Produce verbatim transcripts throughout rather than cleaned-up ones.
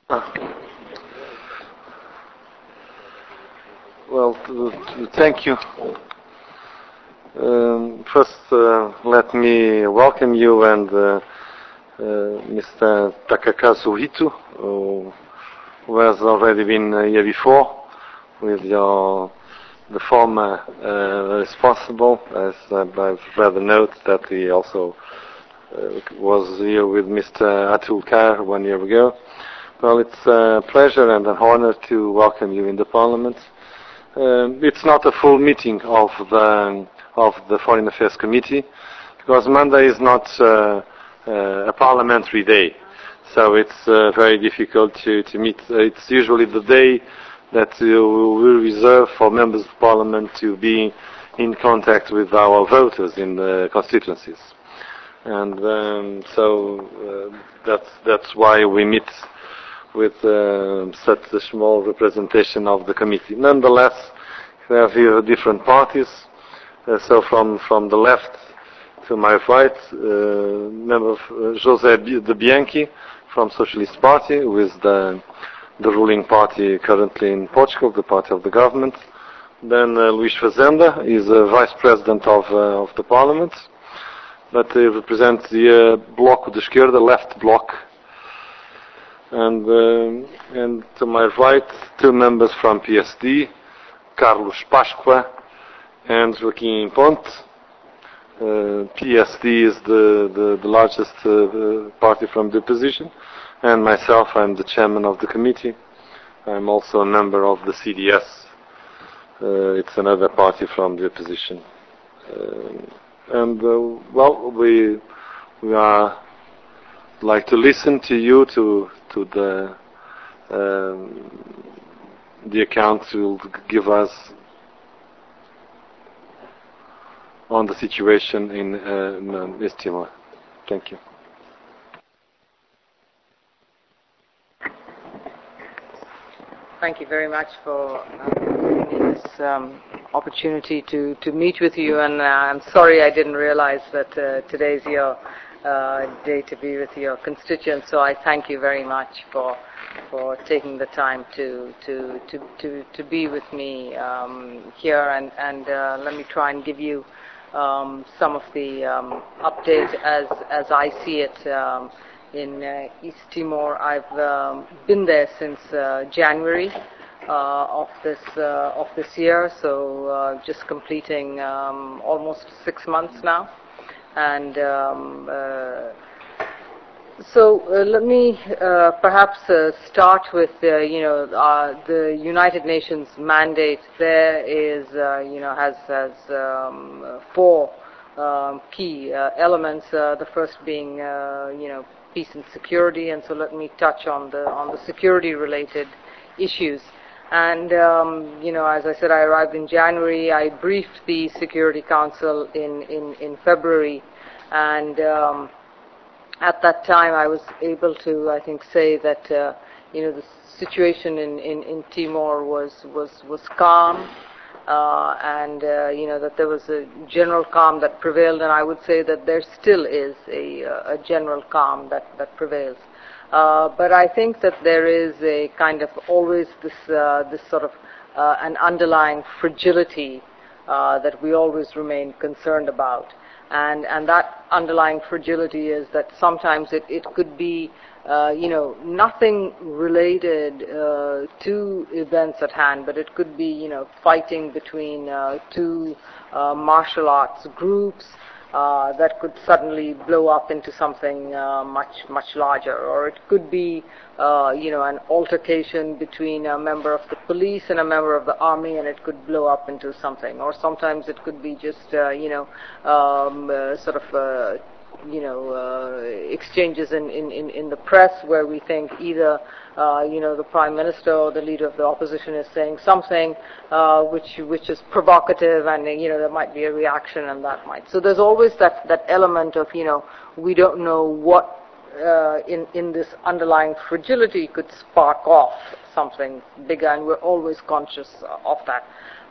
Ah. Well, to, to thank you. Um, first, uh, let me welcome you and uh, uh, Mister Takakazu Hito, who, who has already been uh, here before, with your the former uh, responsible. As I've read the note that he also uh, was here with Mister Atul Kar one year ago. Well, it's a pleasure and an honor to welcome you in the Parliament. Um, it's not a full meeting of the of the Foreign Affairs Committee, because Monday is not uh, uh, a parliamentary day, so it's uh, very difficult to, to meet. It's usually the day that uh, we reserve for members of Parliament to be in contact with our voters in the constituencies, and um, so uh, that's that's why we meet with uh, such a small representation of the committee. Nonetheless, we have here different parties. Uh, so from, from the left to my right, uh, member of, uh, José De Bianchi from Socialist Party, who is the, the ruling party currently in Portugal, the party of the government. Then uh, Luís Fazenda is a vice president of, uh, of the parliament, but he represents the uh, Bloco de Esquerda, left bloc. And, uh, and to my right, two members from P S D, Carlos Pasqua and Joaquim Ponte. Uh, P S D is the, the, the largest uh, party from the opposition, and myself, I'm the chairman of the committee. I'm also a member of the C D S. Uh, it's another party from the opposition. Uh, and, uh, well, we, we are like to listen to you, to to the um, the account you'll give us on the situation in, uh, in East Timor. Thank you. Thank you very much for uh, giving me this um, opportunity to, to meet with you, and uh, I'm sorry I didn't realize that uh, today's your uh, day to be with your constituents, so I thank you very much for for taking the time to to to, to, to be with me um, here, and, and uh, let me try and give you um, some of the um, updates as, as I see it. Um, in uh, East Timor. I've um, been there since uh, January uh, of this uh, of this year, so uh, just completing um, almost six months now. And um, uh, so uh, let me uh, perhaps uh, start with uh, you know uh, the United Nations mandate. There is uh, you know has has um, four um, key uh, elements. Uh, the first being uh, you know. peace and security, and so let me touch on the on the security related issues. And um, you know, as I said, I arrived in January. I briefed the Security Council in in, in February, and um, at that time I was able to, I think, say that uh, you know the situation in, in, in Timor was was was calm. Uh, and uh, you know that there was a general calm that prevailed, and I would say that there still is a, a general calm that that prevails. Uh, but I think that there is a kind of always this uh, this sort of uh, an underlying fragility uh, that we always remain concerned about, and and that underlying fragility is that sometimes it, it could be. Uh, you know, nothing related uh, to events at hand, but it could be, you know, fighting between uh, two uh, martial arts groups uh, that could suddenly blow up into something uh, much, much larger. Or it could be, uh, you know, an altercation between a member of the police and a member of the army, and it could blow up into something. Or sometimes it could be just, uh, you know, um, uh, sort of uh, you know, uh, exchanges in, in, in the press where we think either, uh, you know, the Prime Minister or the leader of the opposition is saying something uh, which which is provocative, and, you know, there might be a reaction, and that might. So there's always that, that element of, you know, we don't know what uh, in, in this underlying fragility could spark off something bigger, and we're always conscious of that.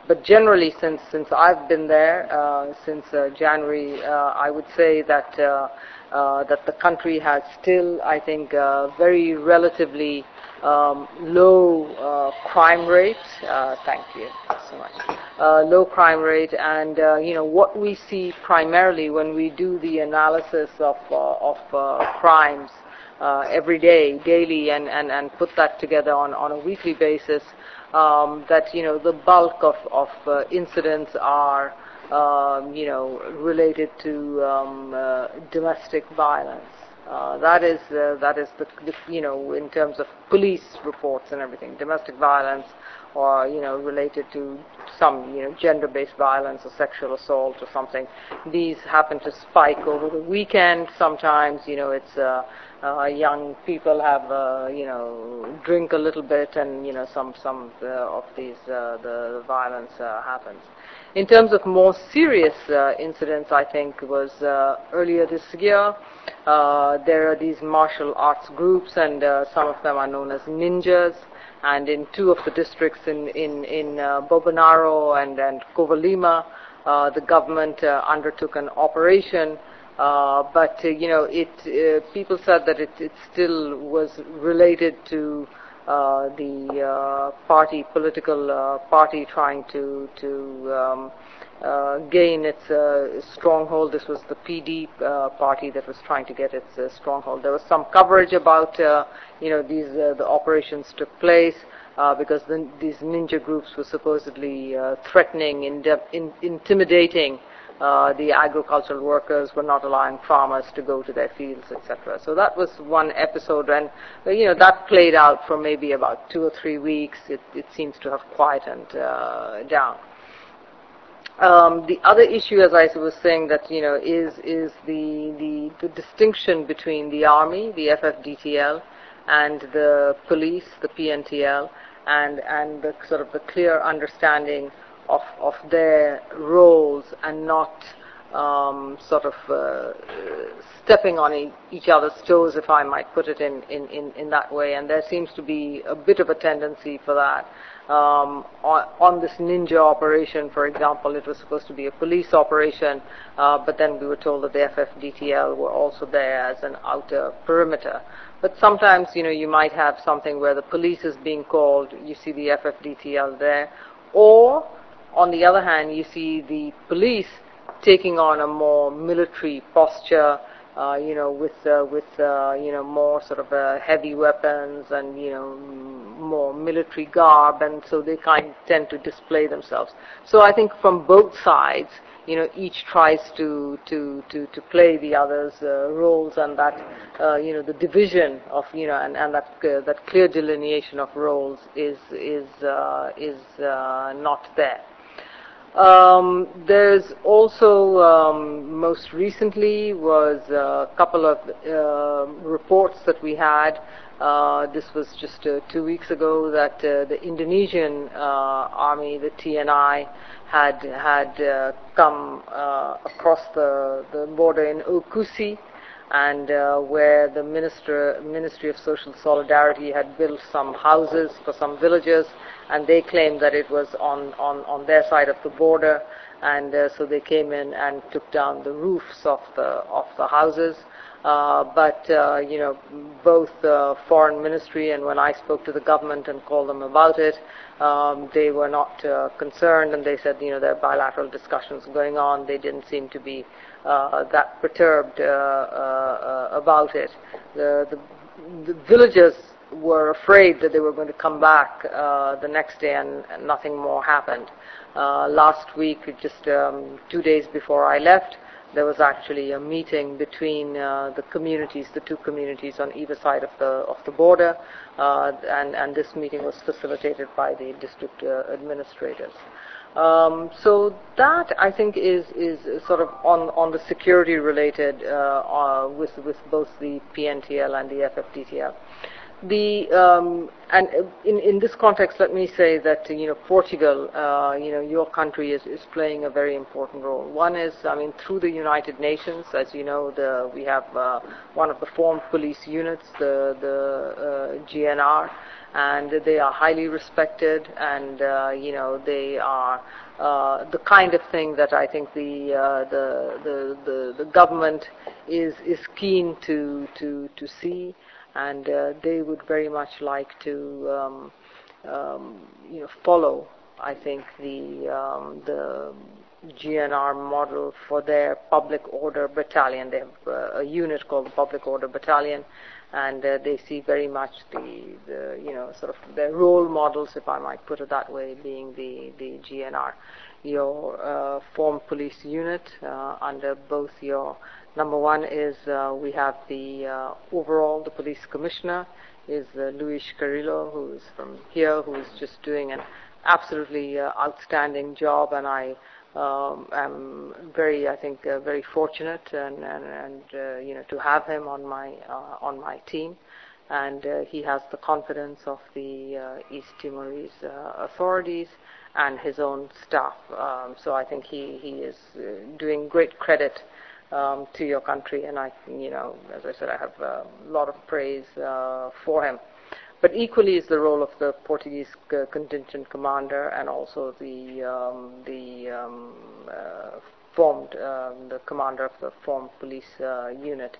but generally, since since I've been there uh, since uh, January, uh, I would say that uh, uh, that the country has still, I think, uh, very relatively um, low uh, crime rate. Uh, thank you so much. Uh, low crime rate, and uh, you know what we see primarily when we do the analysis of uh, of uh, crimes uh, every day, daily, and, and, and put that together on, on a weekly basis. Um, that you know the bulk of of uh, incidents are um, you know related to um, uh, domestic violence. Uh, that is uh, that is the, the you know in terms of police reports and everything, domestic violence, or you know related to some you know gender-based violence or sexual assault or something. These happen to spike over the weekend. Sometimes you know it's uh, uh, young people have uh, you know drink a little bit, and you know some some uh, of these uh, the, the violence uh, happens. In terms of more serious uh, incidents, I think was uh, earlier this year. Uh, there are these martial arts groups, and uh, some of them are known as ninjas. And in two of the districts in in in uh, Bobonaro and and Kovalima, uh, the government uh, undertook an operation. Uh, but uh, you know, it uh, people said that it, it still was related to uh, the uh, party, political uh, party, trying to to um, uh, gain its uh, stronghold. This was the P D uh, party that was trying to get its uh, stronghold. There was some coverage about uh, you know these uh, the operations took place uh, because the, these ninja groups were supposedly uh, threatening, in, in, intimidating. Uh, the agricultural workers, were not allowing farmers to go to their fields, et cetera. So that was one episode, and you know that played out for maybe about two or three weeks. It, it seems to have quietened uh, down. Um, the other issue, as I was saying, that you know is is the, the the distinction between the army, the F F D T L, and the police, the P N T L, and and the sort of the clear understanding of of their roles, and not um, sort of uh, stepping on e- each other's toes, if I might put it in, in, in, in that way. And there seems to be a bit of a tendency for that. Um, on, on this ninja operation, for example, it was supposed to be a police operation, uh, but then we were told that the F F D T L were also there as an outer perimeter. But sometimes, you know, you might have something where the police is being called, you see the F F D T L there, or on the other hand, you see the police taking on a more military posture, uh, you know, with uh, with uh, you know more sort of uh, heavy weapons and you know more military garb, and so they kind of tend to display themselves. So I think from both sides, you know, each tries to to to, to play the other's uh, roles, and that uh, you know the division of you know and and that uh, that clear delineation of roles is is uh, is uh, not there. Um, there's also, um, most recently, was a couple of uh, reports that we had. Uh, this was just uh, two weeks ago that uh, the Indonesian uh, army, the T N I, had had uh, come uh, across the, the border in Okusi, and uh, where the minister, Ministry of Social Solidarity had built some houses for some villagers, and they claimed that it was on, on, on their side of the border, and uh, so they came in and took down the roofs of the of the houses. Uh, but uh, you know, both uh, foreign ministry and when I spoke to the government and called them about it, um, they were not uh, concerned, and they said you know there are bilateral discussions going on. They didn't seem to be uh, that perturbed uh, uh, about it. The, the, the villagers were afraid that they were going to come back uh, the next day, and, and nothing more happened. Uh, last week, just um, two days before I left, there was actually a meeting between uh, the communities, the two communities on either side of the of the border, uh, and and this meeting was facilitated by the district uh, administrators. Um, so that I think is is sort of on on the security related uh, uh, with with both the P N T L and the F F D T L. The um, and in in this context, let me say that you know Portugal, uh, you know your country is, is playing a very important role. One is, I mean, through the United Nations, as you know, the we have uh, one of the formed police units, the the uh, G N R, and they are highly respected, and uh, you know they are uh, the kind of thing that I think the uh, the, the the the government is is keen to to to see. And uh, they would very much like to, um, um, you know, follow, I think, the um, the G N R model for their public order battalion. They have uh, a unit called the Public Order Battalion, and uh, they see very much the, the, you know, sort of their role models, if I might put it that way, being the the G N R. Your uh, formed police unit uh, under both your number one is uh, we have the uh, overall the police commissioner is uh, Luis Carrillo, who is from here, who is just doing an absolutely uh, outstanding job, and I um, am very I think uh, very fortunate and and, and uh, you know to have him on my uh, on my team. And uh, he has the confidence of the uh, East Timorese uh, authorities and his own staff. Um, so I think he, he is uh, doing great credit um, to your country, and I, you know, as I said, I have a lot of praise uh, for him. But equally is the role of the Portuguese uh, contingent commander and also the um, the um, uh, formed um, the commander of the formed police uh, unit.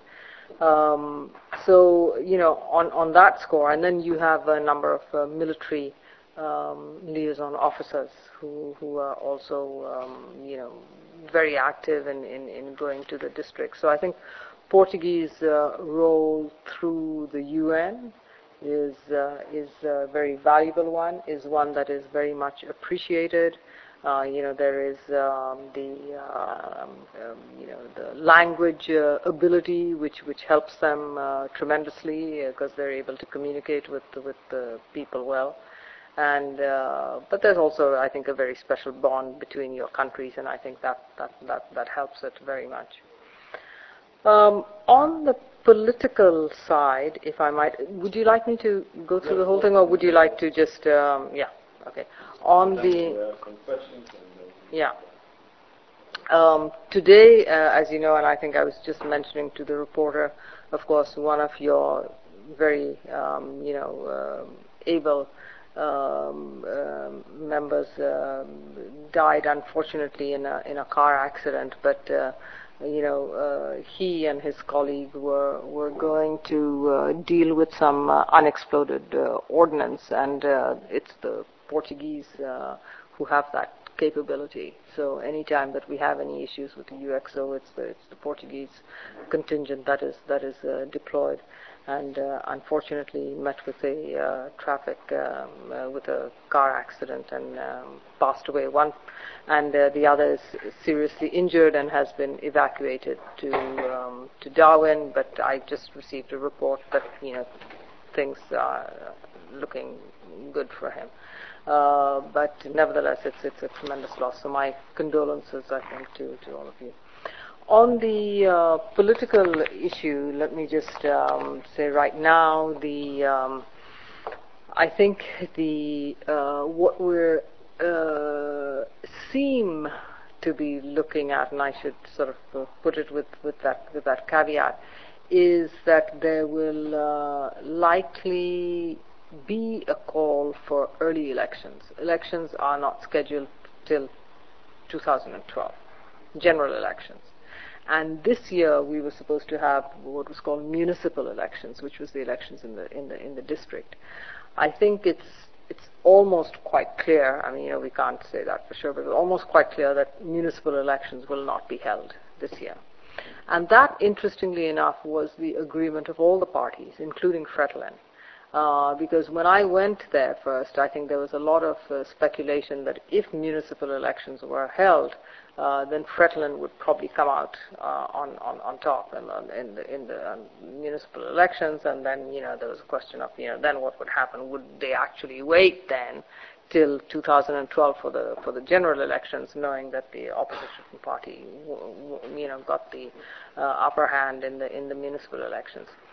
Um, so, you know, on, on that score, and then you have a number of uh, military um, liaison officers who, who are also, um, you know, very active in, in, in going to the district. So I think Portuguese uh, role through the U N is, uh, is a very valuable one, is one that is very much appreciated. Uh, you know, there is um, the uh, um, um, you know the language uh, ability, which which helps them uh, tremendously because uh, they're able to communicate with with the people well. And uh, but there's also, I think, a very special bond between your countries, and I think that that that, that helps it very much. Um, on the political side, if I might, would you like me to go through the whole thing, or would you like to just um, yeah? Okay. On the yeah. Um, today, uh, as you know, and I think I was just mentioning to the reporter, of course, one of your very um, you know uh, able um, uh, members uh, died unfortunately in a in a car accident, but. Uh, You know, uh, he and his colleague were were going to uh, deal with some uh, unexploded uh, ordnance, and uh, it's the Portuguese uh, who have that capability. So anytime that we have any issues with the U X O, it's the it's the Portuguese contingent that is that is uh, deployed, and uh, unfortunately met with a uh, traffic um, uh, with a car accident and um, passed away. One. And uh, the other is seriously injured and has been evacuated to um, to Darwin. But I just received a report that you know things are looking good for him. Uh, but nevertheless, it's it's a tremendous loss. So my condolences, I think, to to all of you. On the uh, political issue, let me just um, say right now, the um, I think the uh, what we're Uh, seem to be looking at, and I should sort of uh, put it with, with that with that caveat, is that there will uh, likely be a call for early elections. Elections are not scheduled till two thousand twelve, general elections. And this year we were supposed to have what was called municipal elections, which was the elections in the in the in the district. I think it's It's almost quite clear, I mean, you know, we can't say that for sure, but it's almost quite clear that municipal elections will not be held this year. And that, interestingly enough, was the agreement of all the parties, including Fretilin. Uh, because when I went there first, I think there was a lot of uh, speculation that if municipal elections were held, uh, then Fretilin would probably come out uh, on, on, on top in, in the, in the um, municipal elections, and then, you know, there was a question of, you know, then what would happen? Would they actually wait then till two thousand twelve for the for the general elections, knowing that the opposition party, w- w- you know, got the uh, upper hand in the in the municipal elections?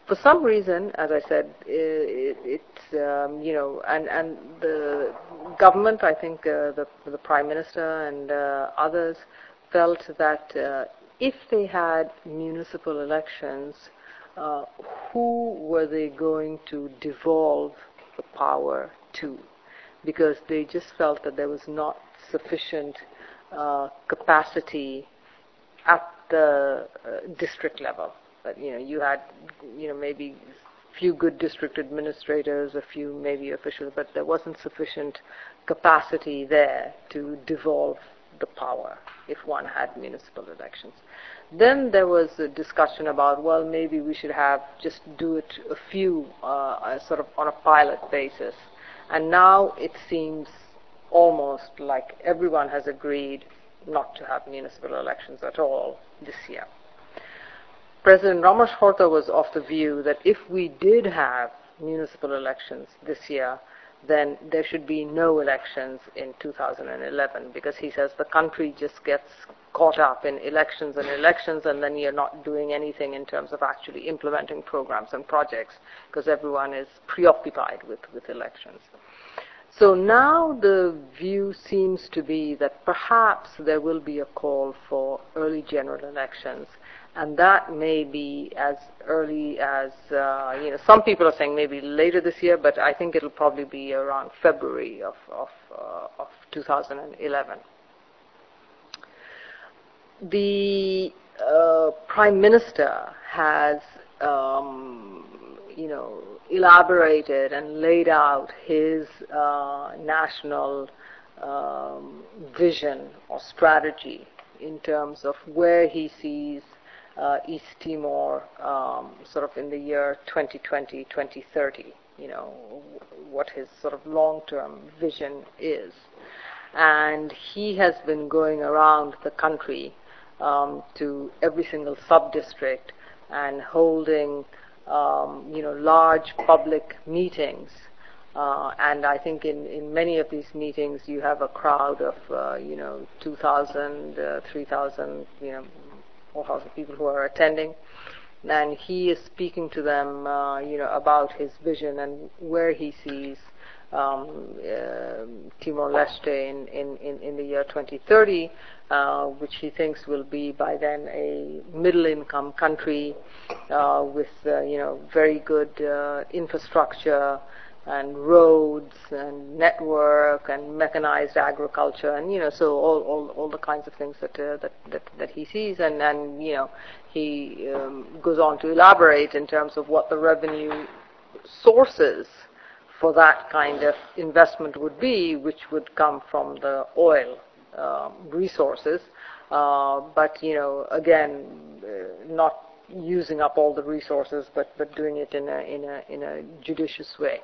for some reason, as I said, it, it's um, you know, and and the government, I think, uh, the the Prime Minister and uh, others felt that uh, if they had municipal elections, uh, who were they going to devolve the power to? Because they just felt that there was not sufficient uh, capacity at the uh, district level. That, you know, you had, you know, maybe a few good district administrators, a few maybe officials, but there wasn't sufficient capacity there to devolve the power if one had municipal elections. Then there was a discussion about, well, maybe we should have just do it a few, uh, sort of on a pilot basis. And now it seems almost like everyone has agreed not to have municipal elections at all this year. President Ramaphosa was of the view that if we did have municipal elections this year, then there should be no elections in two thousand eleven, because he says the country just gets caught up in elections and elections, and then you're not doing anything in terms of actually implementing programs and projects, because everyone is preoccupied with, with elections. So now the view seems to be that perhaps there will be a call for early general elections, and that may be as early as, uh, you know, some people are saying maybe later this year, but I think it'll probably be around February of, of, uh, of two thousand eleven. The uh, Prime Minister has, um, you know, elaborated and laid out his uh, national um, vision or strategy in terms of where he sees uh, East Timor um, sort of in the year twenty twenty, twenty thirty, you know, what his sort of long-term vision is. And he has been going around the country um, to every single sub-district and holding Um, you know, large public meetings, uh, and I think in, in many of these meetings you have a crowd of, uh, you know, two thousand, uh, three thousand, you know, four thousand people who are attending, and he is speaking to them, uh, you know, about his vision and where he sees um, uh, Timor-Leste in, in, in, in the year twenty thirty, uh, which he thinks will be by then a middle-income country uh, with, uh, you know, very good uh, infrastructure and roads and network and mechanized agriculture, and, you know, so all, all, all the kinds of things that, uh, that, that, that he sees, and, and, you know, he um, goes on to elaborate in terms of what the revenue sources for that kind of investment would be, which would come from the oil um, resources, uh, but, you know, again, uh, not using up all the resources, but, but doing it in a, in a, in a judicious way.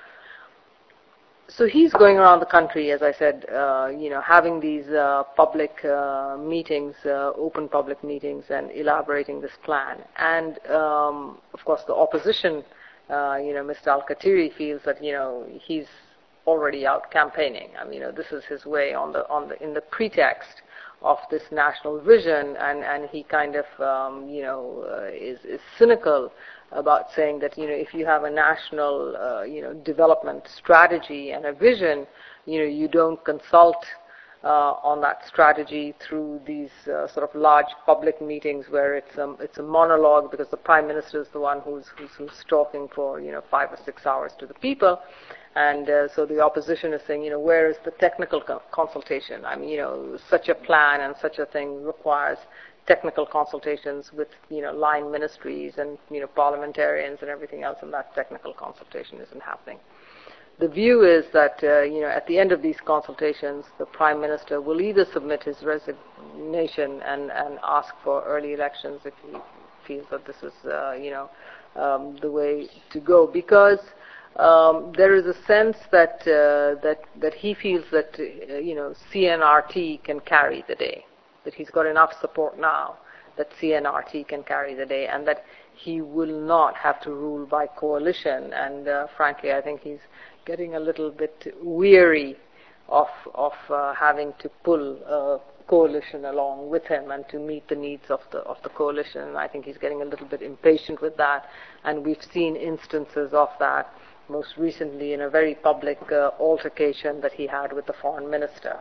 So he's going around the country, as I said, uh, you know, having these uh, public uh, meetings, uh, open public meetings, and elaborating this plan. And, um, of course, the opposition, uh, you know, Mister Al-Khatiri feels that, you know, he's already out campaigning. I mean, you know, this is his way on the on the in the pretext of this national vision, and, and he kind of, um, you know, uh, is, is cynical about saying that, you know, if you have a national, uh, you know, development strategy and a vision, you know, you don't consult uh, on that strategy through these uh, sort of large public meetings where it's um, it's a monologue, because the Prime Minister is the one who's, who's, who's talking for, you know, five or six hours to the people. And uh, so the opposition is saying, you know, where is the technical co- consultation? I mean, you know, such a plan and such a thing requires technical consultations with, you know, line ministries and, you know, parliamentarians and everything else, and that technical consultation isn't happening. The view is that, uh, you know, at the end of these consultations, the Prime Minister will either submit his resignation and, and ask for early elections if he feels that this is, uh, you know, um, the way to go, because Um, there is a sense that uh, that that he feels that uh, you know, C N R T can carry the day, that he's got enough support now that C N R T can carry the day, and that he will not have to rule by coalition. And uh, frankly, I think he's getting a little bit weary of of uh, having to pull uh, coalition along with him and to meet the needs of the of the coalition. And I think he's getting a little bit impatient with that, and we've seen instances of that, most recently in a very public uh, altercation that he had with the foreign minister.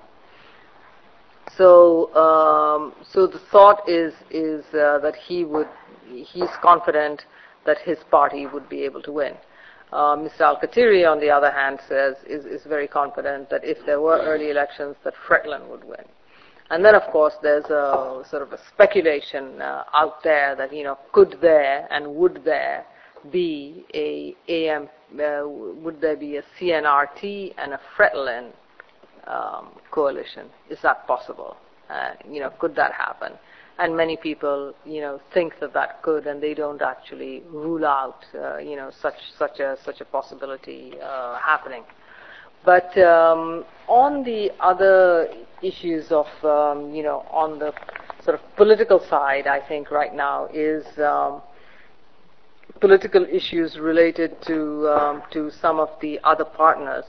So, um, so the thought is is uh, that he would, he's confident that his party would be able to win. Uh, Mister Al-Khatiri, on the other hand, says is, is very confident that if there were early elections, that Fredlin would win. And then, of course, there's a sort of a speculation uh, out there that, you know, could there and would there be a A M, uh, would there be a C N R T and a Fredlin um, coalition? Is that possible? Uh, you know, could that happen? And many people, you know, think that that could, and they don't actually rule out, uh, you know, such such a such a possibility uh, happening. But um, on the other issues of, um, you know, on the sort of political side, I think right now is um, political issues related to um, to some of the other partners.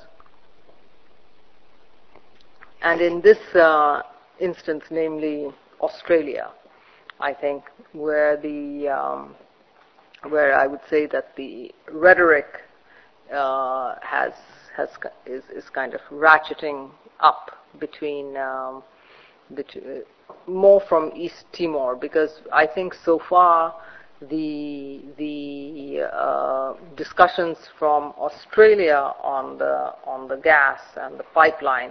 And in this uh, instance, namely Australia, I think, where the um, where I would say that the rhetoric uh, has has is, is kind of ratcheting up between um, the two, more from East Timor, because I think so far the the uh, discussions from Australia on the on the gas and the pipeline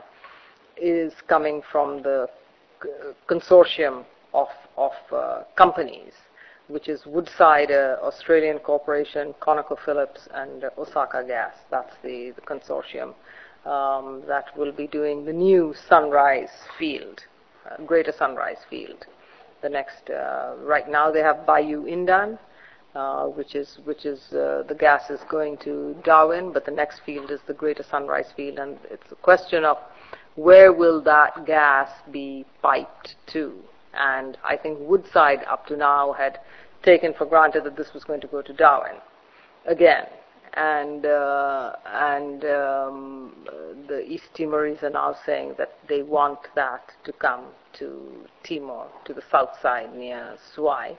is coming from the consortium of of uh, companies, which is Woodside, uh, Australian Corporation, ConocoPhillips, and uh, Osaka Gas. That's the, the consortium um, that will be doing the new Sunrise field, uh, Greater Sunrise field. The next, uh, right now they have Bayou Indan, uh, which is which is uh, the gas is going to Darwin, but the next field is the Greater Sunrise field, and it's a question of where will that gas be piped to? And I think Woodside up to now had taken for granted that this was going to go to Darwin again. And uh, and um, the East Timorese are now saying that they want that to come to Timor, to the south side near Suai.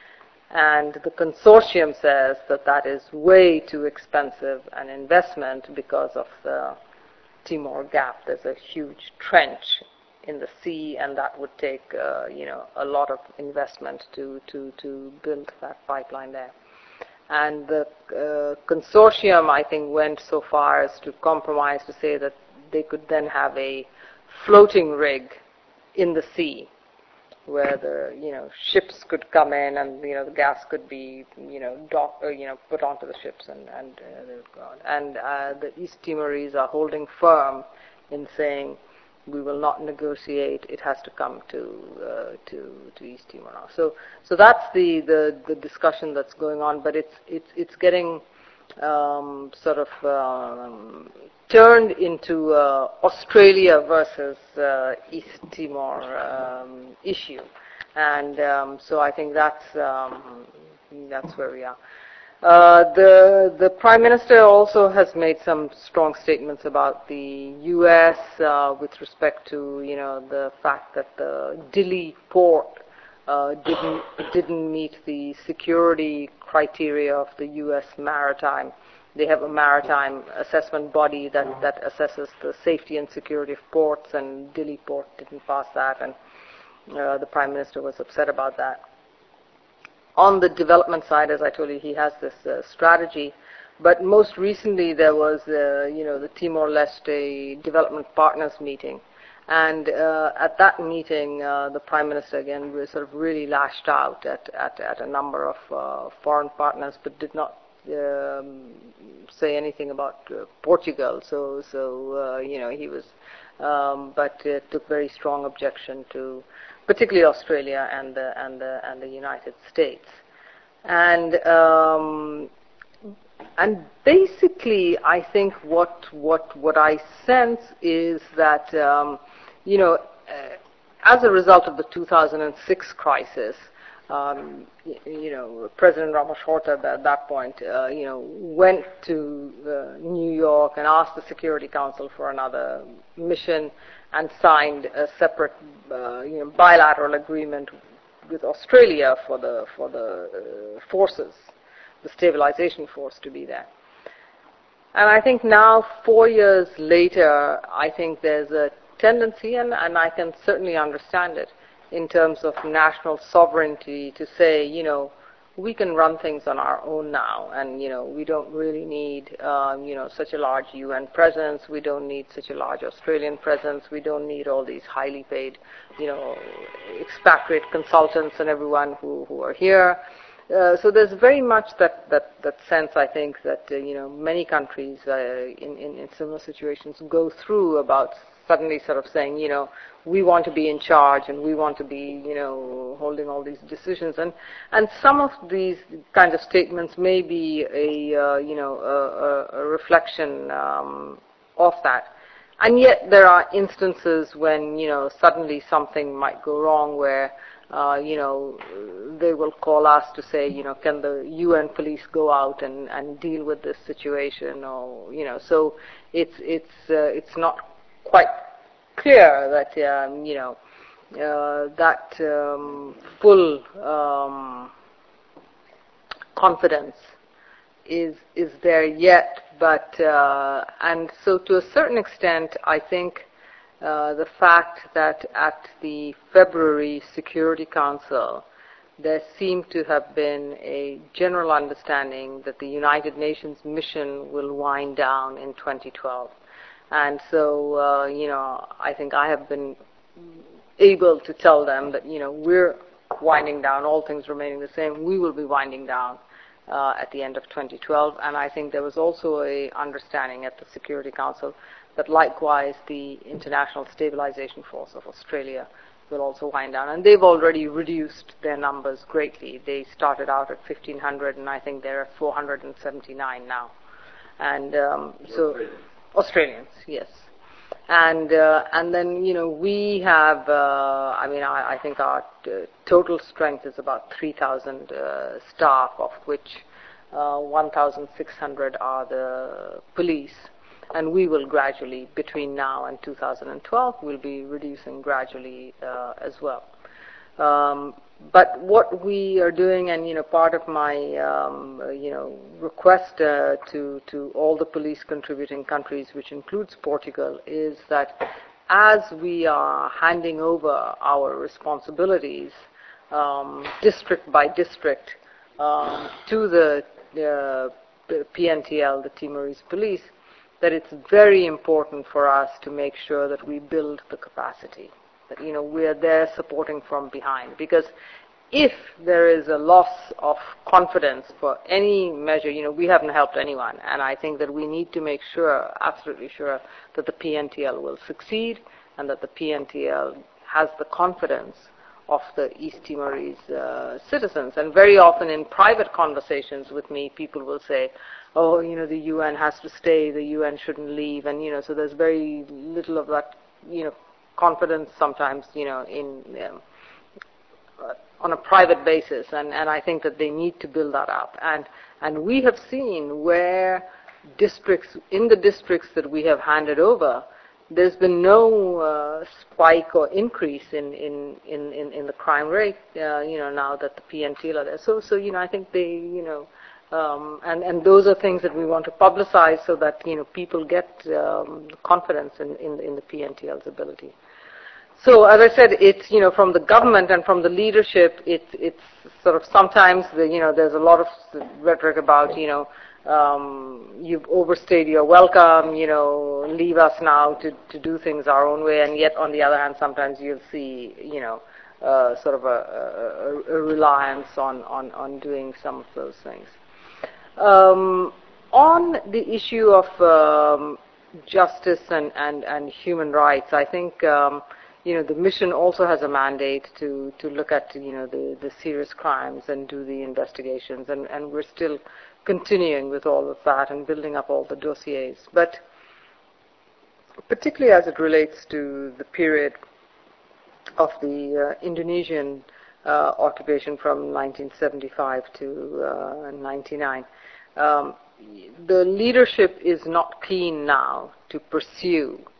And the consortium says that that is way too expensive an investment because of the Timor Gap. There's a huge trench in the sea, and that would take, uh, you know, a lot of investment to, to, to build that pipeline there. And the uh, consortium, I think, went so far as to compromise to say that they could then have a floating rig in the sea, where the, you know, ships could come in, and, you know, the gas could be, you know, dock, or, you know, put onto the ships, and and uh, they would go on. And uh, the East Timorese are holding firm in saying, we will not negotiate. It has to come to uh, to to East Timor now. So so that's the, the, the discussion that's going on. But it's it's it's getting um, sort of um, turned into uh, Australia versus uh, East Timor um, issue, and um, so I think that's um, that's where we are. Uh, the the Prime Minister also has made some strong statements about the U S uh, with respect to, you know, the fact that the Dili port uh, didn't didn't meet the security criteria of the U S maritime. They have a maritime assessment body that that assesses the safety and security of ports, and Dili port didn't pass that, and uh, the Prime Minister was upset about that. On the development side, as I told you, he has this uh, strategy. But most recently, there was, uh, you know, the Timor-Leste Development Partners meeting. And uh, at that meeting, uh, the Prime Minister, again, was sort of really lashed out at, at, at a number of uh, foreign partners, but did not um, say anything about uh, Portugal. So, so uh, you know, he was, um, but uh, took very strong objection to particularly Australia and the, and the, and the United States. And um, and basically, I think what what what I sense is that um, you know, uh, as a result of the two thousand six crisis, um, you, you know, President Ramos Horta at that point, uh, you know, went to uh, New York and asked the Security Council for another mission. and signed a separate uh, you know, bilateral agreement with Australia for the for the uh, forces, the stabilization force to be there. And I think now, four years later, I think there's a tendency, and, and I can certainly understand it, in terms of national sovereignty to say, you know, we can run things on our own now, and, you know, we don't really need, um, you know, such a large U N presence, we don't need such a large Australian presence, we don't need all these highly paid, you know, expatriate consultants and everyone who, who are here. Uh, so there's very much that, that, that sense, I think, that, uh, you know, many countries uh, in, in, in similar situations go through about suddenly sort of saying, you know, we want to be in charge and we want to be, you know, holding all these decisions. And, and some of these kinds of statements may be a, uh, you know, a, a, a reflection um, of that. And yet there are instances when, you know, suddenly something might go wrong where, uh, you know, they will call us to say, you know, can the U N police go out and, and deal with this situation, or, you know, so it's, it's, uh, it's not quite clear that, um, you know, uh, that um, full um, confidence is is there yet. But uh, and so to a certain extent, I think uh, the fact that at the February Security Council there seemed to have been a general understanding that the United Nations mission will wind down in twenty twelve. And so, uh, you know, I think I have been able to tell them that, you know, we're winding down, all things remaining the same, we will be winding down uh, at the end of twenty twelve. And I think there was also a understanding at the Security Council that likewise the International Stabilization Force of Australia will also wind down. And they've already reduced their numbers greatly. They started out at fifteen hundred, and I think they're at four hundred seventy-nine now. And um, so... Australians, yes. And uh, and then, you know, we have, uh, I mean, I, I think our uh, total strength is about three thousand uh, staff, of which uh, one thousand six hundred are the police. And we will gradually, between now and two thousand twelve, we'll be reducing gradually uh, as well. Um, but what we are doing, and, you know, part of my, um, uh, you know, request uh, to, to all the police contributing countries, which includes Portugal, is that as we are handing over our responsibilities um, district by district um, to the uh, P N T L, the Timorese police, that it's very important for us to make sure that we build the capacity. That, you know, we're there supporting from behind. Because if there is a loss of confidence for any measure, you know, we haven't helped anyone. And I think that we need to make sure, absolutely sure, that the P N T L will succeed and that the P N T L has the confidence of the East Timorese uh, citizens. And very often in private conversations with me, people will say, oh, you know, the U N has to stay, the U N shouldn't leave. And, you know, so there's very little of that, you know, confidence sometimes, you know, in um, uh, on a private basis, and, and I think that they need to build that up. And and we have seen where districts, in the districts that we have handed over, there's been no uh, spike or increase in in, in, in, in the crime rate, uh, you know, now that the P N T L are there. So, so you know, I think they, you know, um, and, and those are things that we want to publicize so that, you know, people get um, confidence in, in, in the P N T L's ability. So, as I said, it's, you know, from the government and from the leadership, it's, it's sort of sometimes, the, you know, there's a lot of rhetoric about, you know, um, you've overstayed your welcome, you know, leave us now to, to do things our own way, and yet on the other hand, sometimes you'll see, you know, uh, sort of a, a, a reliance on, on, on doing some of those things. Um, on the issue of um, justice and, and, and human rights, I think, um, you know, the mission also has a mandate to, to look at, you know, the, the serious crimes and do the investigations, and, and we're still continuing with all of that and building up all the dossiers. But particularly as it relates to the period of the uh, Indonesian uh, occupation from nineteen seventy-five to uh, ninety-nine, um, the leadership is not keen now to pursue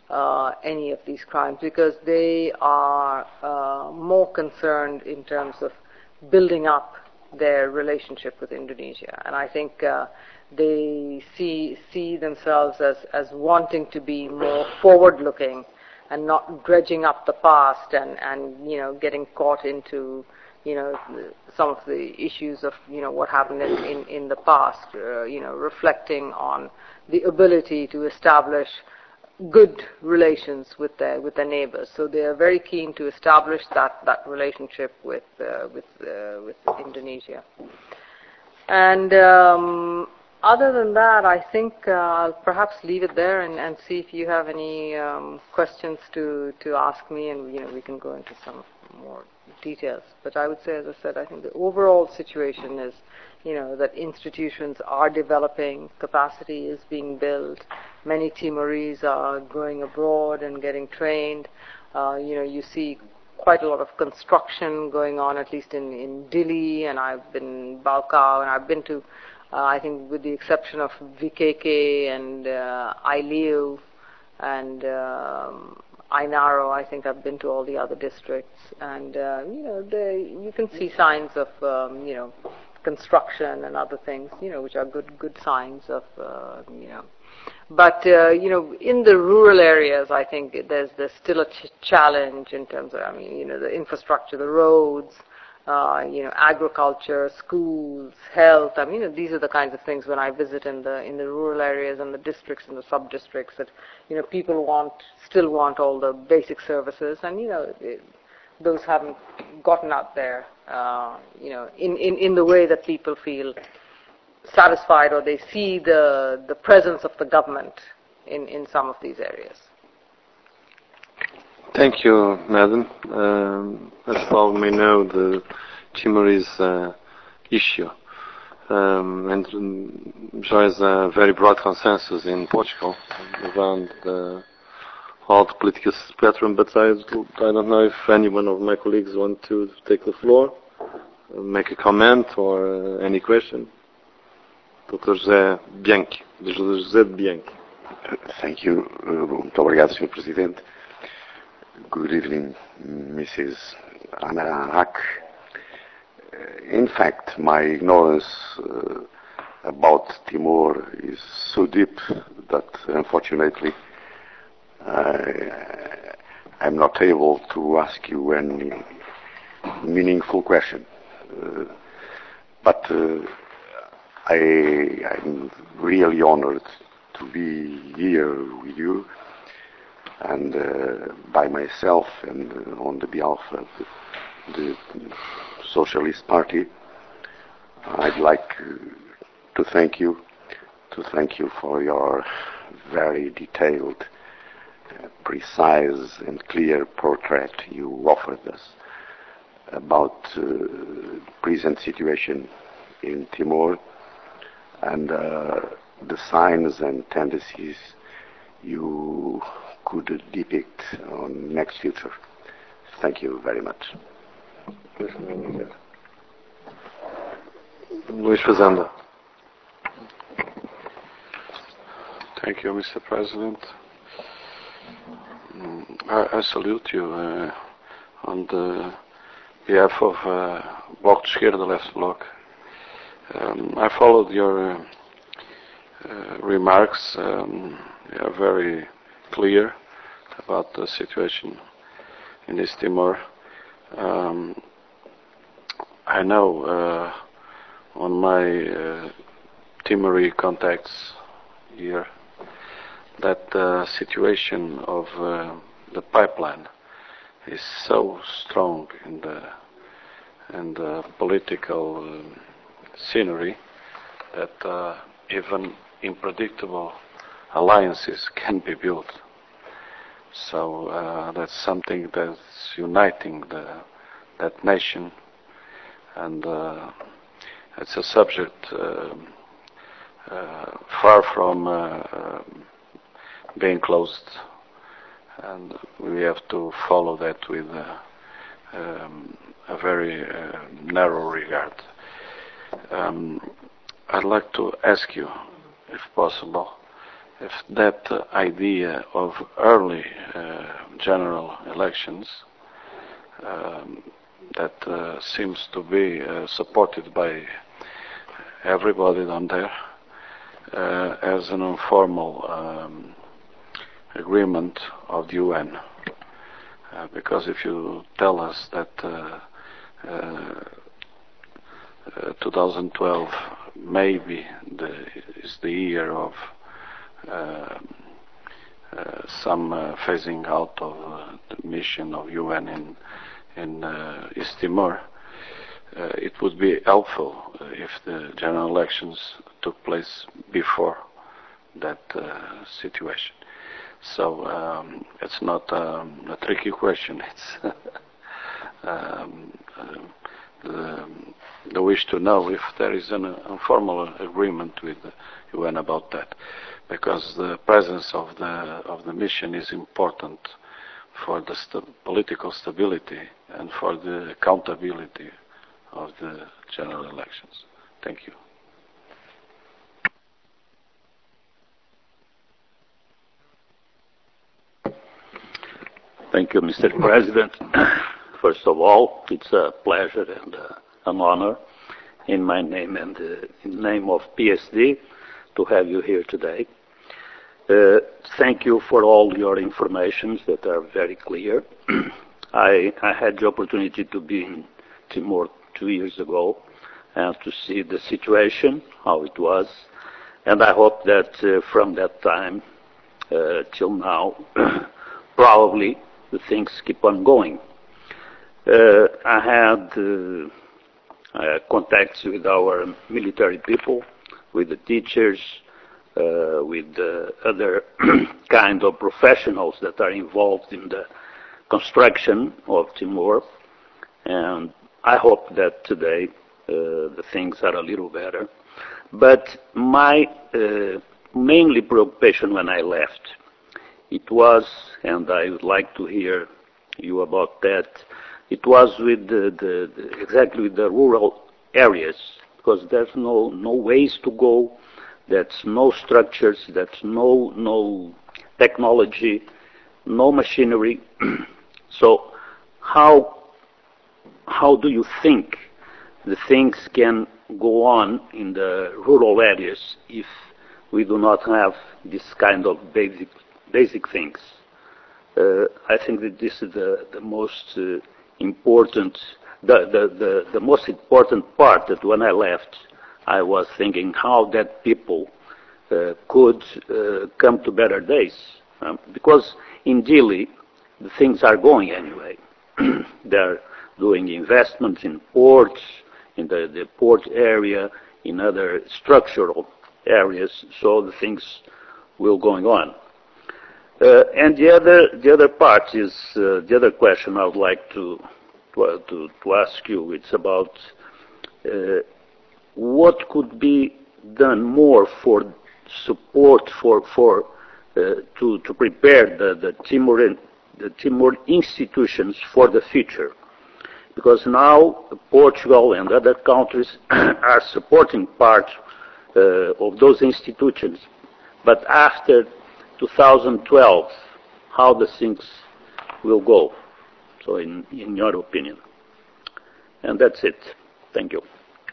uh, any of these crimes, because they are uh, more concerned in terms of building up their relationship with Indonesia. And I think uh, they see see themselves as, as wanting to be more forward-looking and not dredging up the past and, and you know, getting caught into, you know, some of the issues of, you know, what happened in, in, in the past, uh, you know, reflecting on the ability to establish good relations with their with their neighbors. So they are very keen to establish that, that relationship with uh, with uh, with Indonesia. And um, other than that, I think uh, I'll perhaps leave it there and, and see if you have any um, questions to, to ask me, and you know we can go into some more details. But I would say, as I said, I think the overall situation is, you know, that institutions are developing, capacity is being built, many Timorese are going abroad and getting trained. Uh, you know, you see quite a lot of construction going on, at least in, in Dili, and I've been in Balkau, and I've been to, uh, I think with the exception of V K K and uh, Ailiu and um, Ainaro, I think I've been to all the other districts, and uh, you know, they, you can see signs of, um, you know, construction and other things, you know, which are good good signs of, uh, you know. But, uh, you know, in the rural areas, I think there's, there's still a ch- challenge in terms of, I mean, you know, the infrastructure, the roads, uh, you know, agriculture, schools, health. I mean, you know, these are the kinds of things when I visit in the in the rural areas and the districts and the sub-districts that, you know, people want, still want all the basic services, and, you know, it, those haven't gotten out there, uh, you know, in, in, in the way that people feel satisfied, or they see the the presence of the government in, in some of these areas. Thank you, Madam. Um, as far as we know, the Timorese uh, issue um, and um, enjoys a very broad consensus in Portugal around the, all the political spectrum, but I, I don't know if any one of my colleagues want to take the floor, uh, make a comment or uh, any question. doutor José Bianchi, José de Bianchi. Thank you. Uh, muito obrigado, senhor Presidente. Good evening, Missus Anna Hack. Uh, in fact, my ignorance uh, about Timor is so deep that, unfortunately, I, I'm not able to ask you any meaningful question. Uh, but uh, I, I'm really honored to be here with you, and uh, by myself and uh, on the behalf of the, the Socialist Party, I'd like uh, to thank you, to thank you for your very detailed, uh, precise and clear portrait you offered us about uh, the present situation in Timor, and uh, the signs and tendencies you could depict on next future. Thank you very much. Luis Fazenda. Thank you, Mister President. I, I salute you uh, on the behalf of uh, Bloc de Esquerda, Left Bloc. Um, I followed your uh, uh, remarks. Um, they are very clear about the situation in East Timor. Um, I know uh, on my uh, Timorese contacts here that the situation of uh, the pipeline is so strong in the in the political uh, scenery that uh, even unpredictable alliances can be built. So uh, that's something that's uniting the, that nation, and uh, it's a subject uh, uh, far from uh, uh, being closed, and we have to follow that with uh, um, a very uh, narrow regard. Um, I'd like to ask you, if possible, if that uh, idea of early uh, general elections um, that uh, seems to be uh, supported by everybody down there uh, as an informal um, agreement of the U N. Uh, because if you tell us that uh, uh, uh, twenty twelve maybe the, is the year of uh, uh, some uh, phasing out of uh, the mission of U N in, in uh, East Timor, uh, it would be helpful uh, if the general elections took place before that uh, situation. So um, it's not um, a tricky question. It's um, uh, the, the wish to know if there is an uh, informal agreement with the U N about that, because the presence of the of the mission is important for the st political stability and for the accountability of the general elections. Thank you. Thank you, Mister President. First of all, it's a pleasure and uh, an honor in my name and uh, in the name of P S D to have you here today. Uh, thank you for all your informations that are very clear. I, I had the opportunity to be in Timor two years ago and to see the situation, how it was, and I hope that uh, from that time uh, till now, probably the things keep on going. Uh, I had uh, uh, contacts with our military people, with the teachers, uh, with uh, other kind of professionals that are involved in the construction of Timor, and I hope that today uh, the things are a little better. But my uh, mainly preoccupation when I left, it was, and I would like to hear you about that, it was with the, the, the exactly with the rural areas, because there's no, no ways to go, that's no structures, that's no, no technology, no machinery. So how, how do you think the things can go on in the rural areas if we do not have this kind of basic basic things? Uh, I think that this is the, the most uh, important, the, the, the, the most important part that when I left, I was thinking how that people uh, could uh, come to better days. Um, because in Dili, the things are going anyway. They're doing investments in ports, in the, the port area, in other structural areas, so the things will going on. Uh, and the other, the other part is, uh, the other question I would like to, to, uh, to, to ask you, it's about uh, what could be done more for support for, for uh, to, to prepare the, the, Timor, the Timor institutions for the future. Because now Portugal and other countries are supporting part uh, of those institutions. But after two thousand twelve, how the things will go, so in, in your opinion. And that's it. Thank you.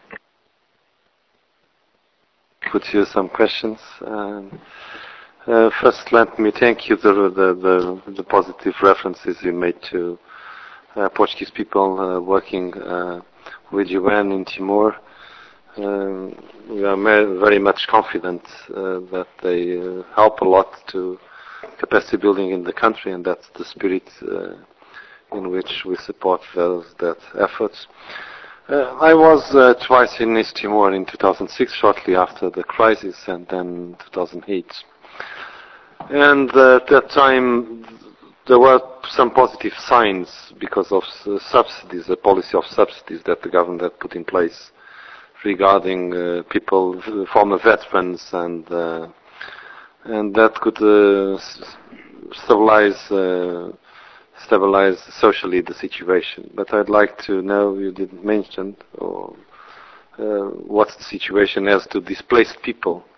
Put you some questions. Um, uh, first, let me thank you for the, the, the, the positive references you made to uh, Portuguese people uh, working uh, with U N in Timor. Um, we are very much confident uh, that they uh, help a lot to capacity building in the country, and that's the spirit uh, in which we support those that efforts. Uh, I was uh, twice in East Timor in two thousand six, shortly after the crisis, and then two thousand eight. And uh, at that time, there were some positive signs because of uh, subsidies, the policy of subsidies that the government had put in place regarding uh, people, former veterans, and uh, and that could uh, stabilize uh, stabilize socially the situation. But I'd like to know, you didn't mention, or uh, what's the situation as to displaced people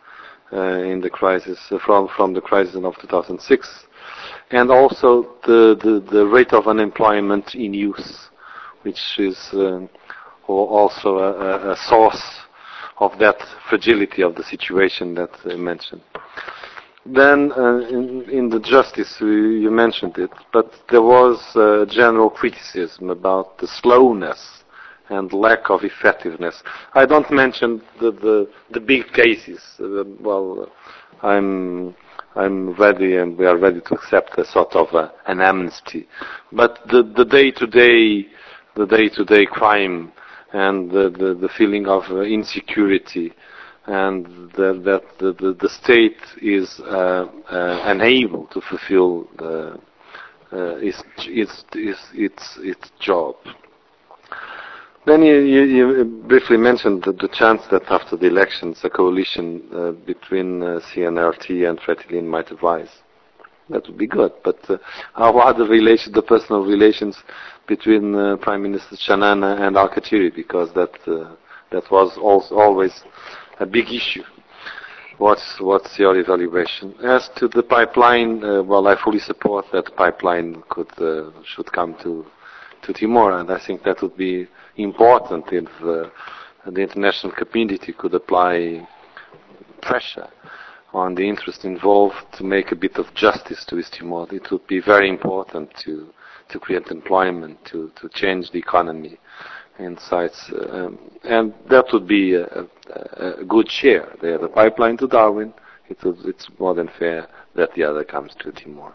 uh, in the crisis uh, from from the crisis of two thousand six, and also the, the the rate of unemployment in youth, which is uh, also a, a source of that fragility of the situation that I mentioned. Then uh, in, in the justice, you, you mentioned it, but there was uh, general criticism about the slowness and lack of effectiveness. I don't mention the the, the big cases. Uh, well, I'm I'm ready, and we are ready to accept a sort of a, an amnesty. But the the day-to-day the day-to-day crime and the the, the feeling of uh, insecurity, and the, that the, the, the state is uh, uh, unable to fulfill the, uh, its, its, its, its, its job. Then you, you, you briefly mentioned the, the chance that after the elections a coalition uh, between uh, C N R T and Fretilin might arise. That would be good, but uh, how are the relations, the personal relations between uh, Prime Minister Xanana and Al-Khatiri? Because that uh, that was also always a big issue. What's what's your evaluation? As to the pipeline, uh, well, I fully support that the pipeline could uh, should come to to Timor, and I think that would be important if uh, the international community could apply pressure on the interest involved to make a bit of justice to East Timor. It would be very important to to create employment, to to change the economy inside, um, and that would be a, a, a good share. They have a pipeline to Darwin. It would, it's more than fair that the other comes to Timor.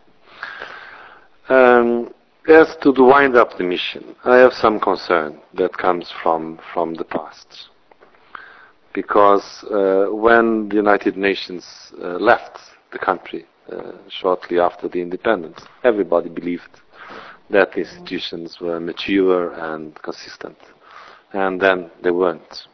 Um, as to the wind up the mission, I have some concern that comes from from the past, because uh, when the United Nations uh, left the country uh, shortly after the independence, everybody believed that the institutions were mature and consistent, and then they weren't.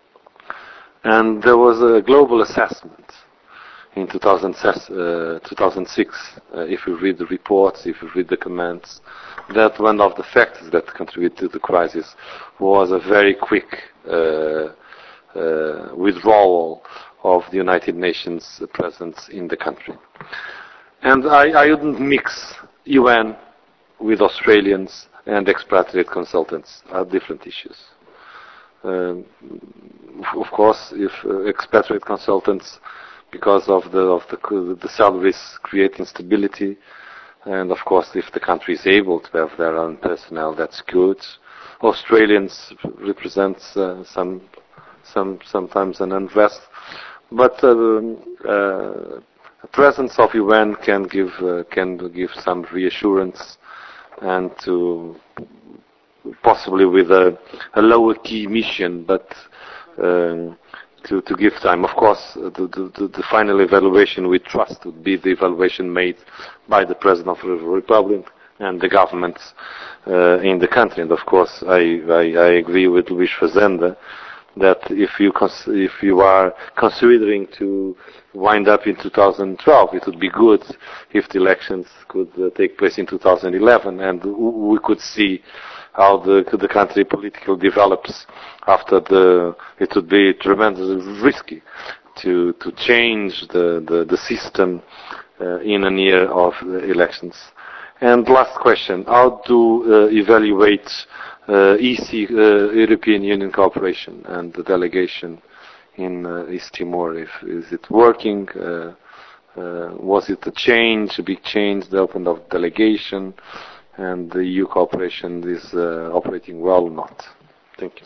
And there was a global assessment in two thousand six, uh, if you read the reports, if you read the comments, that one of the factors that contributed to the crisis was a very quick uh, uh, withdrawal of the United Nations presence in the country. And I, I wouldn't mix U N with Australians and expatriate consultants are different issues. Um, of course, if uh, expatriate consultants, because of the of the, the salaries, create instability, and of course, if the country is able to have their own personnel, that's good. Australians represent uh, some some sometimes an unrest, but uh, uh, the presence of U N can give uh, can give some reassurance, and to possibly with a, a lower key mission, but um, to, to give time. Of course, the, the, the final evaluation we trust would be the evaluation made by the President of the Republic and the governments uh, in the country. And of course, I, I, I agree with Luís Fazenda that if you cons- if you are considering to wind up in two thousand twelve, it would be good if the elections could uh, take place in two thousand eleven, and we could see how the the country politically develops after the. It would be tremendously risky to to change the the, the system uh, in a year of elections. And last question: how to uh, evaluate uh, E C, uh, European Union cooperation and the delegation in uh, East Timor? If is it working? Uh, uh, was it a change, a big change, the opening of delegation, and the E U cooperation is uh, operating well or not? Thank you.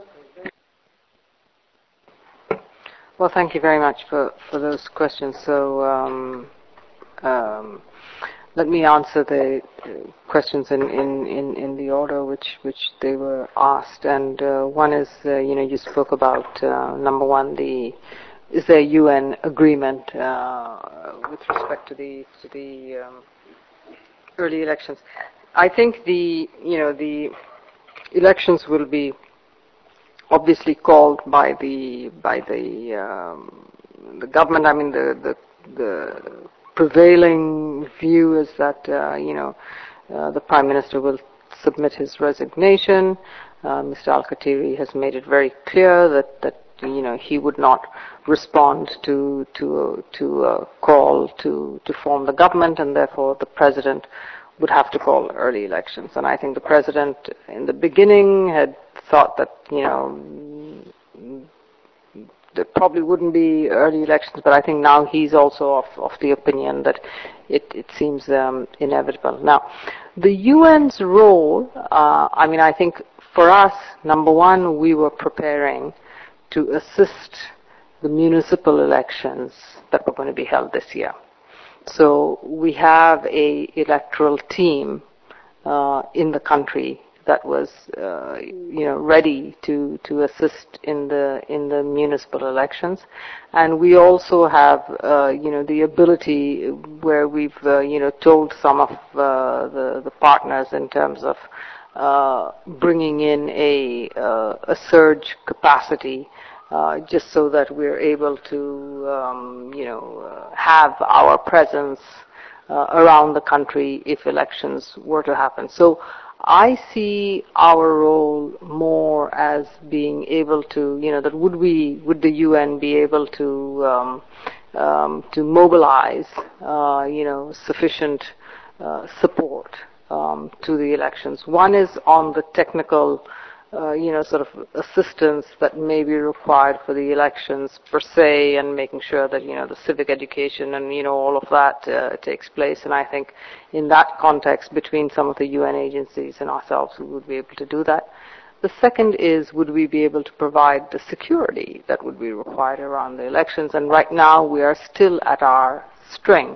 Well, thank you very much for, for those questions. So um, um, let me answer the uh, questions in, in, in, in the order which, which they were asked. And uh, one is, uh, you know, you spoke about, uh, number one, the is there a U N agreement uh, with respect to the to the um, early elections? I think the you know the elections will be obviously called by the by the um, the government. I mean, the the, the prevailing view is that uh, you know uh, the Prime Minister will submit his resignation. Uh, Mister Al-Khatiri has made it very clear that that you know, he would not respond to to to a call to to form the government, and therefore the president would have to call early elections. And I think the president in the beginning had thought that, you know, there probably wouldn't be early elections, but I think now he's also of, of the opinion that it, it seems um, inevitable. Now, the U N's role, uh, I mean, I think for us, number one, we were preparing to assist the municipal elections that were going to be held this year. So we have a electoral team uh, in the country that was, uh, you know, ready to, to assist in the in the municipal elections, and we also have, uh, you know, the ability where we've, uh, you know, told some of uh, the the partners in terms of uh, bringing in a uh, a surge capacity, uh, just so that we're able to, um, you know, uh, have our presence uh, around the country if elections were to happen. So I see our role more as being able to, you know, that would we, would the U N be able to, um, um, to mobilize, uh, you know, sufficient uh, support um, to the elections. One is on the technical, uh, you know, sort of assistance that may be required for the elections per se, and making sure that, you know, the civic education and, you know, all of that uh, takes place. And I think in that context, between some of the U N agencies and ourselves, we would be able to do that. The second is, would we be able to provide the security that would be required around the elections? And right now, we are still at our strength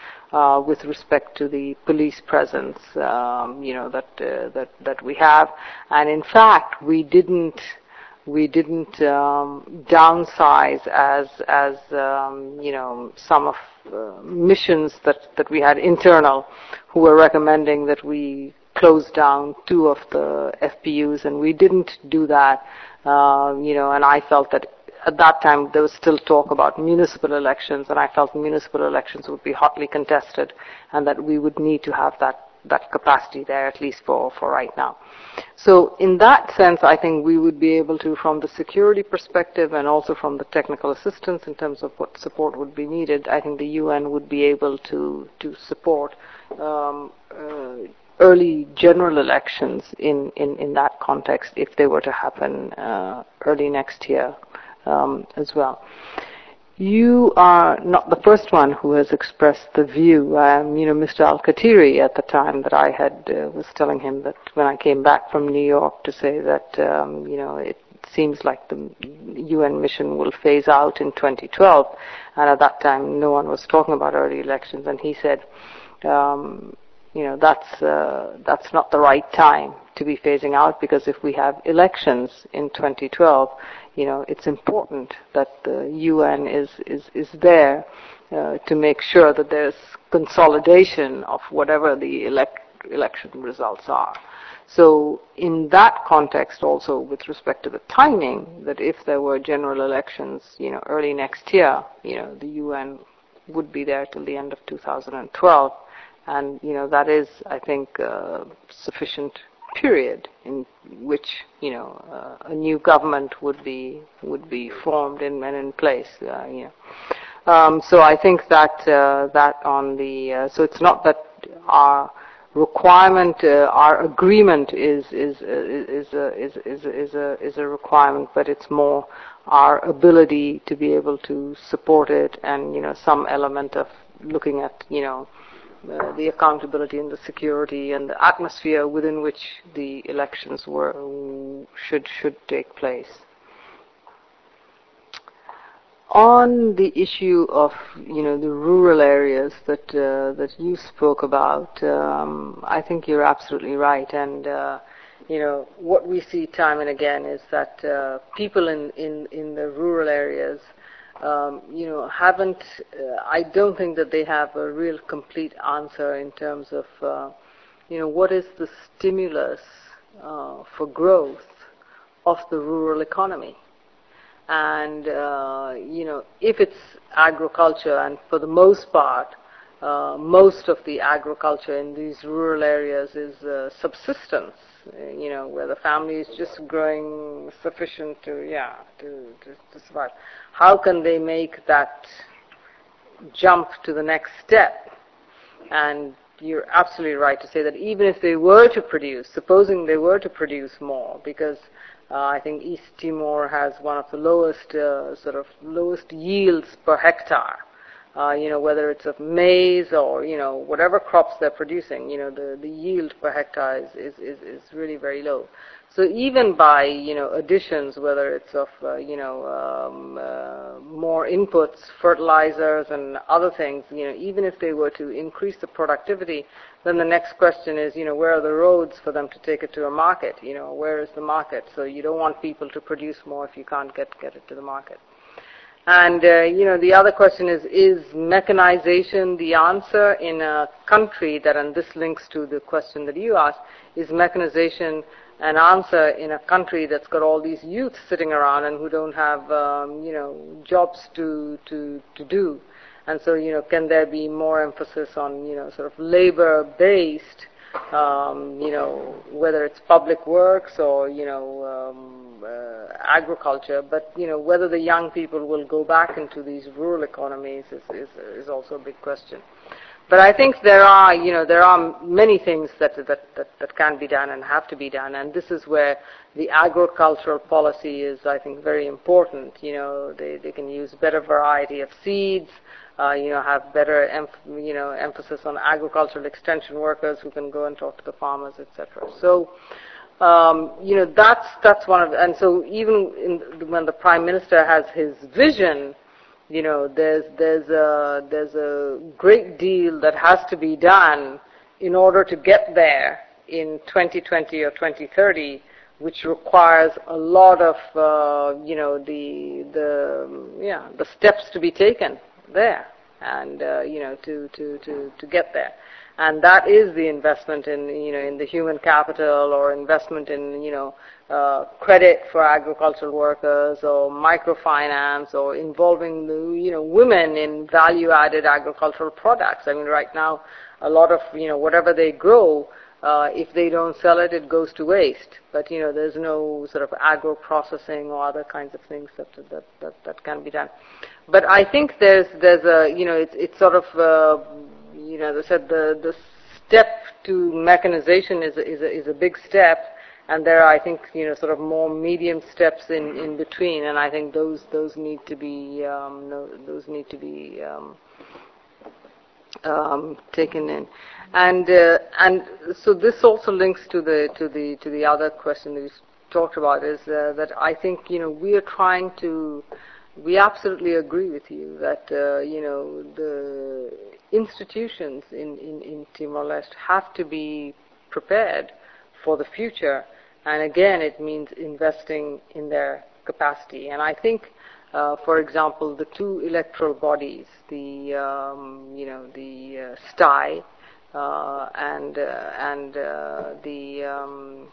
Uh, with respect to the police presence, um, you know, that uh, that that we have, and in fact, we didn't we didn't um, downsize as as um, you know, some of uh, missions that that we had internal, who were recommending that we close down two of the F P Us, and we didn't do that, uh, you know, and I felt that at that time there was still talk about municipal elections, and I felt municipal elections would be hotly contested, and that we would need to have that, that capacity there, at least for, for right now. So in that sense, I think we would be able to, from the security perspective and also from the technical assistance in terms of what support would be needed, I think the U N would be able to, to support um, uh, early general elections in, in, in that context if they were to happen uh, early next year. Um, as well. You are not the first one who has expressed the view. Um, you know, Mister Al-Khatiri, at the time that I had uh, was telling him that when I came back from New York to say that, um, you know, it seems like the U N mission will phase out in twenty twelve, and at that time no one was talking about early elections, and he said, um, you know, that's uh, that's not the right time to be phasing out, because if we have elections in twenty twelve, you know, it's important that the U N is, is, is there uh, to make sure that there's consolidation of whatever the elect, election results are. So in that context also, with respect to the timing, that if there were general elections, you know, early next year, you know, the U N would be there till the end of two thousand twelve. And, you know, that is, I think, uh, sufficient period in which, you know, uh, a new government would be would be formed in, and in place. Uh, you know, um, so I think that uh, that on the uh, so it's not that our requirement, uh, our agreement is is uh, is a, is is is a is a requirement, but it's more our ability to be able to support it, and, you know, some element of looking at, you know, Uh, the accountability and the security and the atmosphere within which the elections were should should take place. On the issue of, you know, the rural areas that uh, that you spoke about, um, I think you're absolutely right, and uh, you know, what we see time and again is that uh, people in, in in the rural areas, Um, you know, haven't, uh, I don't think that they have a real complete answer in terms of, uh, you know, what is the stimulus uh, for growth of the rural economy. And, uh, you know, if it's agriculture, and for the most part, uh, most of the agriculture in these rural areas is uh, subsistence uh, you know, where the family is just growing sufficient to, yeah, to, to, to survive. How can they make that jump to the next step? And you're absolutely right to say that even if they were to produce, supposing they were to produce more, because uh, I think East Timor has one of the lowest, uh, sort of lowest yields per hectare. Uh, you know, whether it's of maize or, you know, whatever crops they're producing, you know, the, the yield per hectare is, is, is, is really very low. So even by, you know, additions, whether it's of, uh, you know, um, uh, more inputs, fertilizers and other things, you know, even if they were to increase the productivity, then the next question is, you know, where are the roads for them to take it to a market? You know, where is the market? So you don't want people to produce more if you can't get, get it to the market. And, uh, you know, the other question is, is mechanization the answer in a country that, and this links to the question that you asked, is mechanization an answer in a country that's got all these youth sitting around and who don't have, um, you know, jobs to, to, to do? And so, you know, can there be more emphasis on, you know, sort of labor-based, um, you know, whether it's public works or, you know, um, uh, agriculture, but, you know, whether the young people will go back into these rural economies is, is, is also a big question. But I think there are, you know, there are many things that, that, that, that can be done and have to be done, and this is where the agricultural policy is, I think, very important. You know, they, they can use better variety of seeds, uh, you know, have better, emph- you know, emphasis on agricultural extension workers who can go and talk to the farmers, et cetera. So, um, you know, that's that's one of, and so even in, when the Prime Minister has his vision, you know, there's there's a there's a great deal that has to be done in order to get there in twenty twenty or twenty thirty, which requires a lot of uh, you know the the yeah the steps to be taken there, and uh, you know to to to to get there. And that is the investment in, you know, in the human capital, or investment in, you know, uh, credit for agricultural workers, or microfinance, or involving the, you know, women in value-added agricultural products. I mean, right now, a lot of, you know, whatever they grow, uh, if they don't sell it, it goes to waste. But, you know, there's no sort of agro-processing or other kinds of things that that that, that can be done. But I think there's there's a, you know, it's it's sort of uh, you know, as I said, the, the step to mechanization is a, is, a, is a big step, and there are, I think, you know, sort of more medium steps in, in between, and I think those those need to be um, no, those need to be um, um, taken in, and uh, and so this also links to the to the to the other question that you talked about, is uh, that I think, you know, we are trying to. We absolutely agree with you that, uh, you know, the institutions in, in, in Timor-Leste have to be prepared for the future. And again, it means investing in their capacity. And I think, uh, for example, the two electoral bodies, the, um, you know, the uh, S T I uh, and, uh, and uh, the um,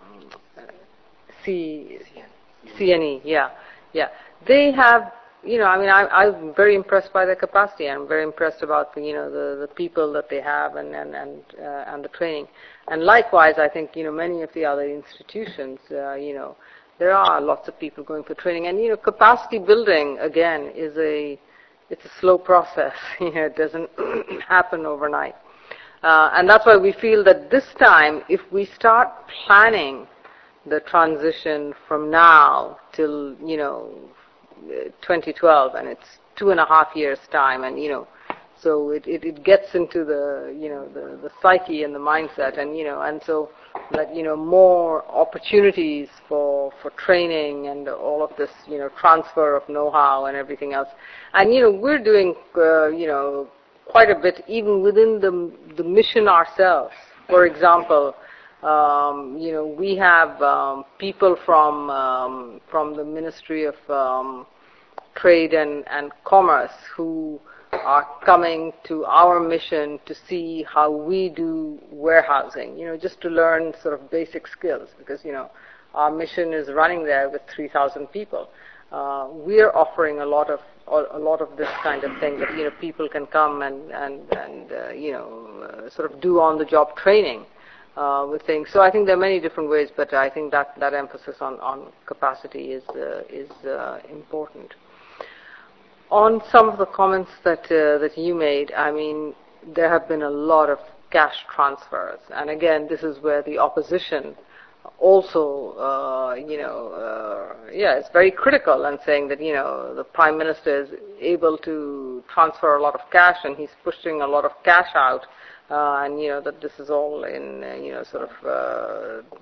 C, C N E, yeah, yeah. They have, you know, I mean, I, I'm very impressed by their capacity. I'm very impressed about, the, you know, the, the people that they have and and and, uh, and the training. And likewise, I think, you know, many of the other institutions, uh, you know, there are lots of people going for training. And, you know, capacity building, again, is a, it's a slow process. You know, it doesn't happen overnight. Uh, and that's why we feel that this time, if we start planning the transition from now till, you know, twenty twelve, and it's two and a half years time, and, you know, so it, it, it gets into the, you know, the, the psyche and the mindset, and, you know, and so that, you know, more opportunities for, for training and all of this, you know, transfer of know-how and everything else. And, you know, we're doing, uh, you know, quite a bit even within the, the mission ourselves. For example, Um, you know, we have um, people from um, from the Ministry of um, Trade and, and Commerce who are coming to our mission to see how we do warehousing, you know, just to learn sort of basic skills, because, you know, our mission is running there with three thousand people. Uh, we're offering a lot of a lot of this kind of thing that, you know, people can come and, and, and uh, you know, uh, sort of do on-the-job training. uh, with things. So I think there are many different ways, but I think that, that emphasis on, on capacity is, uh, is uh, important. On some of the comments that, uh, that you made, I mean, there have been a lot of cash transfers. And again, this is where the opposition also, uh, you know, uh, yeah, it's very critical and saying that, you know, the Prime Minister is able to transfer a lot of cash and he's pushing a lot of cash out, uh, and, you know, that this is all in, uh, you know, sort of, uh,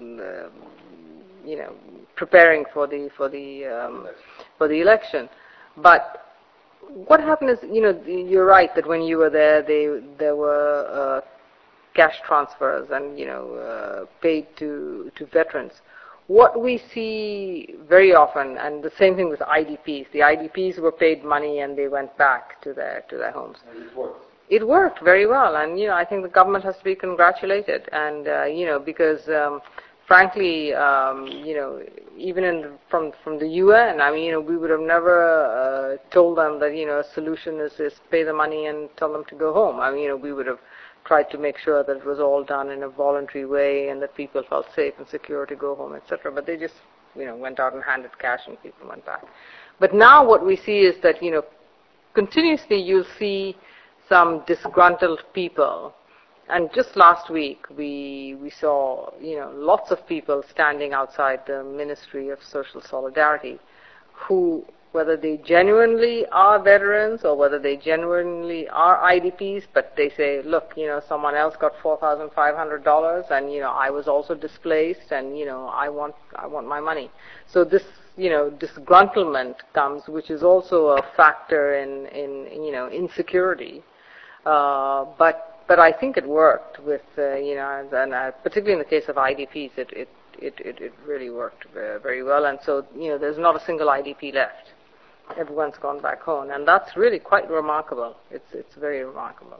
you know, preparing for the, for the, um, for the election. But what happened is, you know, you're right that when you were there, they, there were, uh, cash transfers and, you know, uh, paid to, to veterans. What we see very often, and the same thing with I D Ps, the I D Ps were paid money and they went back to their, to their homes. And it worked. It worked very well, and, you know, I think the government has to be congratulated, and, uh, you know, because, um, frankly, um, you know, even in, from, from the U N, I mean, you know, we would have never, uh, told them that, you know, a solution is, is pay the money and tell them to go home. I mean, you know, we would have tried to make sure that it was all done in a voluntary way and that people felt safe and secure to go home, et cetera. But they just, you know, went out and handed cash and people went back. But now what we see is that, you know, continuously you'll see some disgruntled people. And just last week we we saw, you know, lots of people standing outside the Ministry of Social Solidarity who, whether they genuinely are veterans or whether they genuinely are I D Ps, but they say, look, you know, someone else got four thousand five hundred dollars and, you know, I was also displaced and, you know, I want, I want my money. So this, you know, disgruntlement comes, which is also a factor in, in you know, insecurity. Uh, but, but I think it worked with, uh, you know, and, and uh, particularly in the case of I D Ps, it, it, it, it, it really worked uh, very well. And so, you know, there's not a single I D P left. Everyone's gone back home, and that's really quite remarkable. It's it's very remarkable.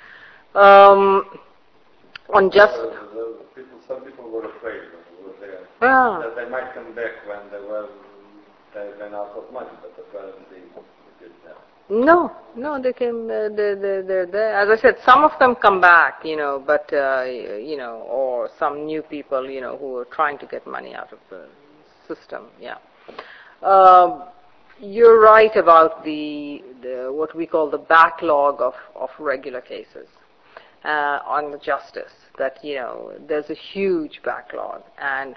Um, on just Uh, the people, some people were afraid when they were there yeah. that they might come back when they were they ran out of money, but apparently they didn't have. No, no, they came. Uh, they they they're there. As I said, some of them come back, you know, but uh, you know, or some new people, you know, who are trying to get money out of the system. Yeah. Um, You're right about the, the what we call the backlog of, of regular cases uh, on the justice. That, you know, there's a huge backlog, and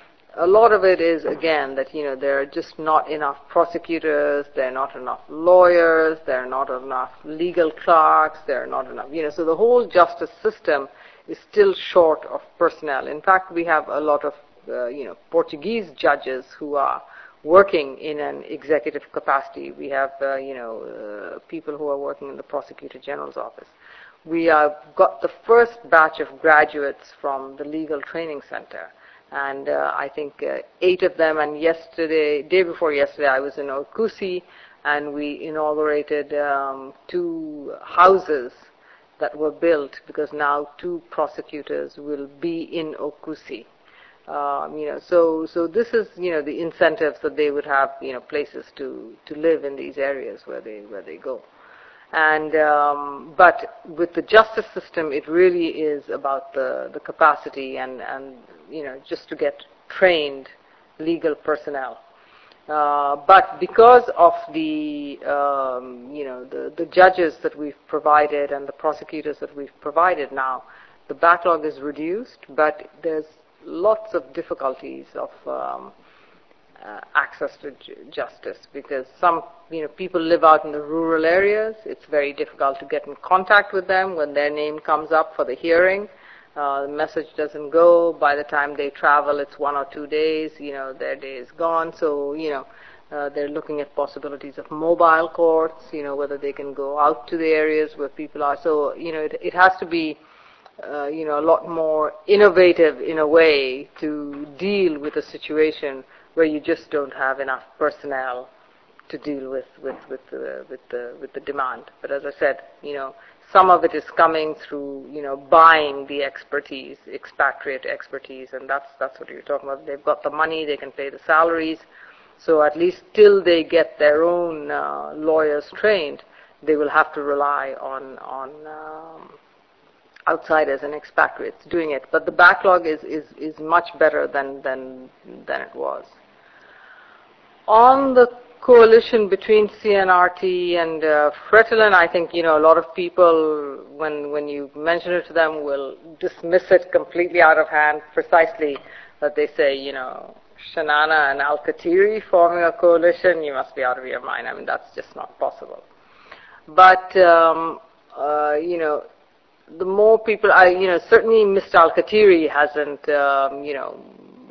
a lot of it is, again, that, you know, there are just not enough prosecutors, there are not enough lawyers, there are not enough legal clerks, there are not enough, you know, so the whole justice system is still short of personnel. In fact, we have a lot of, uh, you know, Portuguese judges who are working in an executive capacity. We have, uh, you know, uh, people who are working in the Prosecutor General's office. We have got the first batch of graduates from the Legal Training Center, and uh, I think uh, eight of them, and yesterday, day before yesterday, I was in Okusi, and we inaugurated um, two houses that were built, because now two prosecutors will be in Okusi. Um, you know, so so this is, you know, the incentives that they would have, you know, places to, to live in these areas where they where they go, and um, but with the justice system, it really is about the the capacity and and you know, just to get trained legal personnel. Uh, but because of the um, you know the the judges that we've provided and the prosecutors that we've provided now, the backlog is reduced, but there's lots of difficulties of um, uh, access to ju justice, because some, you know, people live out in the rural areas. It's very difficult to get in contact with them when their name comes up for the hearing. Uh, the message doesn't go. By the time they travel, it's one or two days. You know, their day is gone. So, you know, uh, they're looking at possibilities of mobile courts. You know, whether they can go out to the areas where people are. So, you know, it, it has to be Uh, you know, a lot more innovative in a way to deal with a situation where you just don't have enough personnel to deal with with with the with the with the demand. But as I said, you know, some of it is coming through, you know, buying the expertise, expatriate expertise, and that's that's what you're talking about. They've got the money, they can pay the salaries, so at least till they get their own uh, lawyers trained, they will have to rely on on. Um, outsiders and expatriates doing it. But the backlog is, is, is much better than, than, than it was. On the coalition between C N R T and uh, Fretilin, I think, you know, a lot of people, when, when you mention it to them, will dismiss it completely out of hand, precisely that they say, you know, Shanana and Al-Khatiri forming a coalition, you must be out of your mind. I mean, that's just not possible. But, um, uh, you know, the more people, I, you know, certainly Mister Al-Khatiri hasn't, um, you know,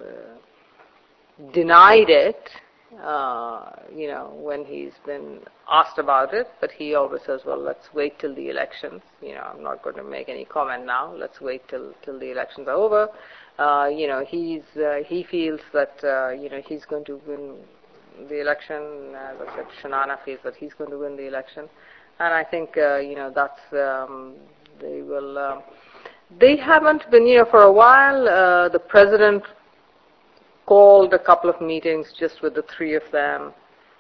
uh, denied it, uh, you know, when he's been asked about it, but he always says, well, let's wait till the elections. You know, I'm not going to make any comment now. Let's wait till, till the elections are over. Uh, you know, he's, uh, he feels that, uh, you know, he's going to win the election. As I said, Shanana feels that he's going to win the election. And I think, uh, you know, that's, um, they will, uh, they haven't been, you know, for a while, uh, the president called a couple of meetings just with the three of them.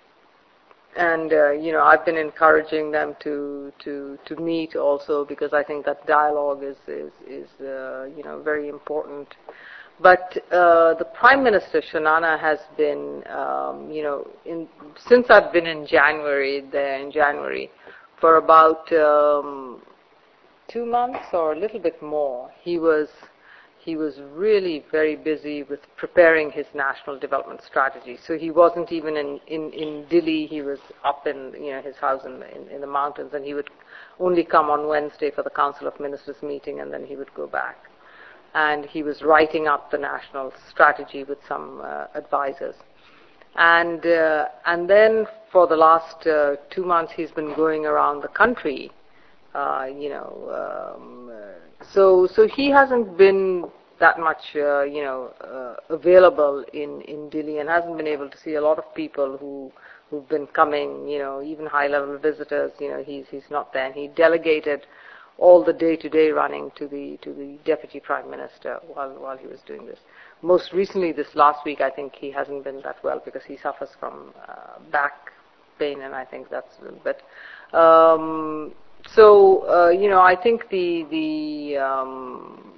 And, uh, you know, I've been encouraging them to, to, to meet also, because I think that dialogue is, is, is uh, you know, very important. But uh, the Prime Minister, Shanana, has been, um, you know, in, since I've been in January, there in January, for about um, two months or a little bit more, he was he was really very busy with preparing his national development strategy. So he wasn't even in, in, in Delhi. He was up in, you know, his house in, in, in the mountains, and he would only come on Wednesday for the Council of Ministers meeting, and then he would go back. And he was writing up the national strategy with some uh, advisors. And uh, and then for the last uh, two months, he's been going around the country. Uh, you know, um, uh, so so he hasn't been that much, uh, you know, uh, available in, in Delhi, and hasn't been able to see a lot of people who who've been coming. You know, even high-level visitors. You know, he's he's not there. And he delegated all the day-to-day running to the to the deputy prime minister while while he was doing this. Most recently, this last week, I think he hasn't been that well because he suffers from uh, back pain, and I think that's a little bit. Um, so uh, you know, I think the the um,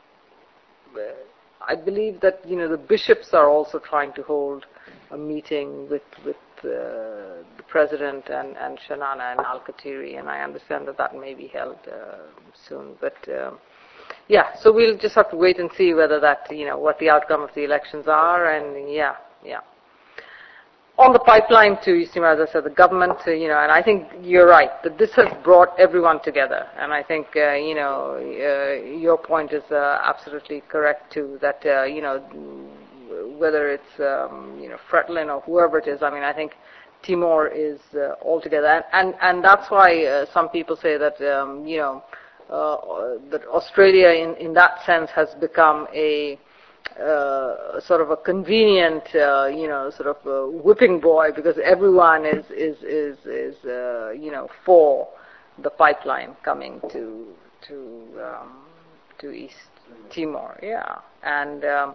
I believe that, you know, the bishops are also trying to hold a meeting with with uh, the president and, and Shanana and Al-Khatiri, and I understand that that may be held uh, soon. But uh, yeah, so we'll just have to wait and see whether that, you know, what the outcome of the elections are, and yeah, yeah. On the pipeline to East Timor, as I said, the government, uh, you know, and I think you're right, that this has brought everyone together. And I think, uh, you know, uh, your point is uh, absolutely correct too, that, uh, you know, whether it's, um, you know, Fretilin or whoever it is, I mean, I think Timor is uh, all together. And, and, and that's why uh, some people say that, um, you know, uh, that Australia in, in that sense has become a Uh, sort of a convenient, uh, you know, sort of a whipping boy, because everyone is is is is uh, you know, for the pipeline coming to to um, to East Timor, yeah. And um,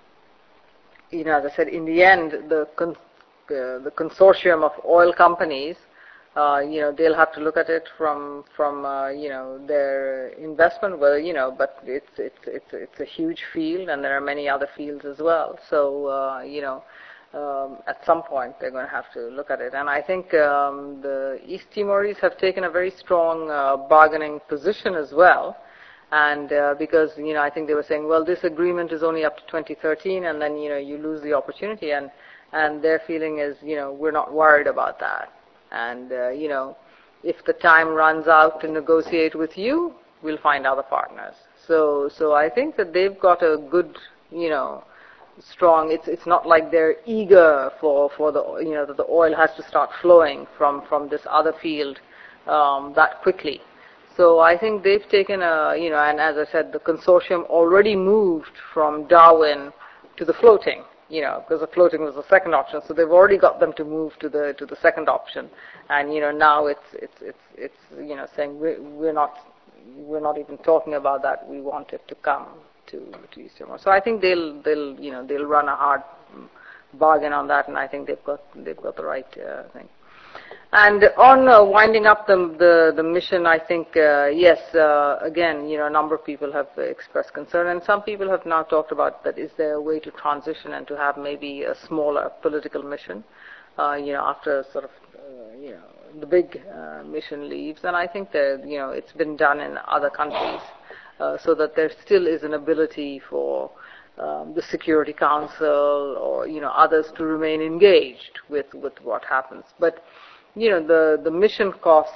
you know, as I said, in the end, the con- uh, the consortium of oil companies, Uh, you know, they'll have to look at it from from uh, you know, their investment. Well, you know, but it's it's it's it's a huge field, and there are many other fields as well. So uh, you know, um, at some point they're going to have to look at it. And I think um, the East Timorese have taken a very strong uh, bargaining position as well. And uh, because, you know, I think they were saying, well, this agreement is only up to twenty thirteen, and then, you know, you lose the opportunity. And and their feeling is, you know, we're not worried about that. And, uh, you know, if the time runs out to negotiate with you, we'll find other partners. So so I think that they've got a good, you know, strong, it's it's not like they're eager for, for the, you know, that the oil has to start flowing from, from this other field um, that quickly. So I think they've taken a, you know, and as I said, the consortium already moved from Darwin to the floating. You know, because the floating was the second option, so they've already got them to move to the to the second option, and you know, now it's it's it's it's you know, saying we're, we're not we're not even talking about that. We want it to come to to East Timor. So I think they'll they'll you know, they'll run a hard bargain on that, and I think they've got they've got the right uh, thing. And on uh, winding up the, the, the mission, I think, uh, yes, uh, again, you know, a number of people have expressed concern, and some people have now talked about that is there a way to transition and to have maybe a smaller political mission, uh, you know, after sort of, uh, you know, the big uh, mission leaves. And I think that, you know, it's been done in other countries, uh, so that there still is an ability for um, the Security Council or, you know, others to remain engaged with, with what happens. But you know, the, the mission costs,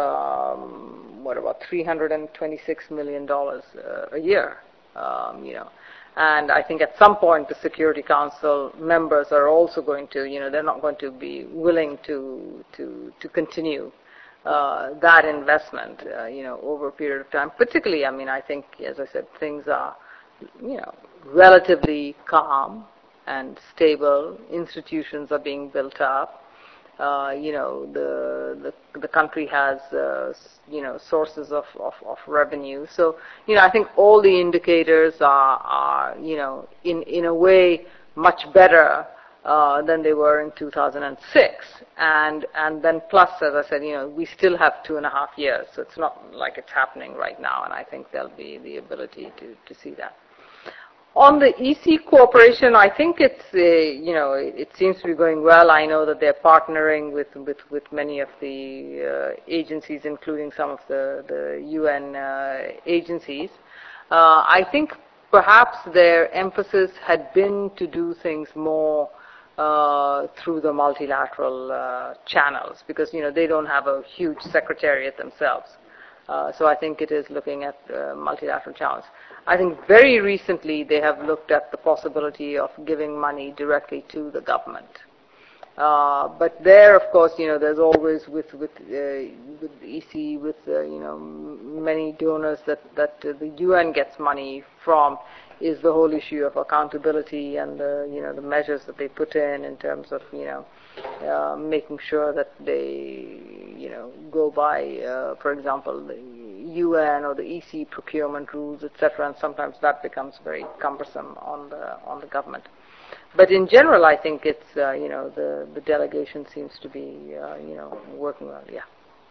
um, what, about three hundred twenty-six million dollars uh, a year, um, you know. And I think at some point the Security Council members are also going to, you know, they're not going to be willing to, to, to continue uh, that investment, uh, you know, over a period of time. Particularly, I mean, I think, as I said, things are, you know, relatively calm and stable. Institutions are being built up. Uh, you know, the, the the country has, uh, you know, sources of, of, of revenue. So, you know, I think all the indicators are, are you know, in, in a way much better uh, than they were in two thousand six. And, and then plus, as I said, you know, we still have two and a half years. So it's not like it's happening right now. And I think there'll be the ability to, to see that. On the E C cooperation, I think it's, uh, you know, it, it seems to be going well. I know that they're partnering with, with, with many of the uh, agencies, including some of the, the U N uh, agencies. Uh, I think perhaps their emphasis had been to do things more uh, through the multilateral uh, channels, because, you know, they don't have a huge secretariat themselves. Uh, so I think it is looking at uh, multilateral channels. I think very recently they have looked at the possibility of giving money directly to the government. Uh, but there, of course, you know, there's always with with, uh, with E C, with uh, you know, many donors that that uh, the U N gets money from, is the whole issue of accountability and the, you know, the measures that they put in in terms of, you know, uh, making sure that they, you know, go by, uh, for example, the U N or the E C procurement rules, et cetera. And sometimes that becomes very cumbersome on the on the government. But in general, I think it's, uh, you know, the, the delegation seems to be, uh, you know, working well, yeah.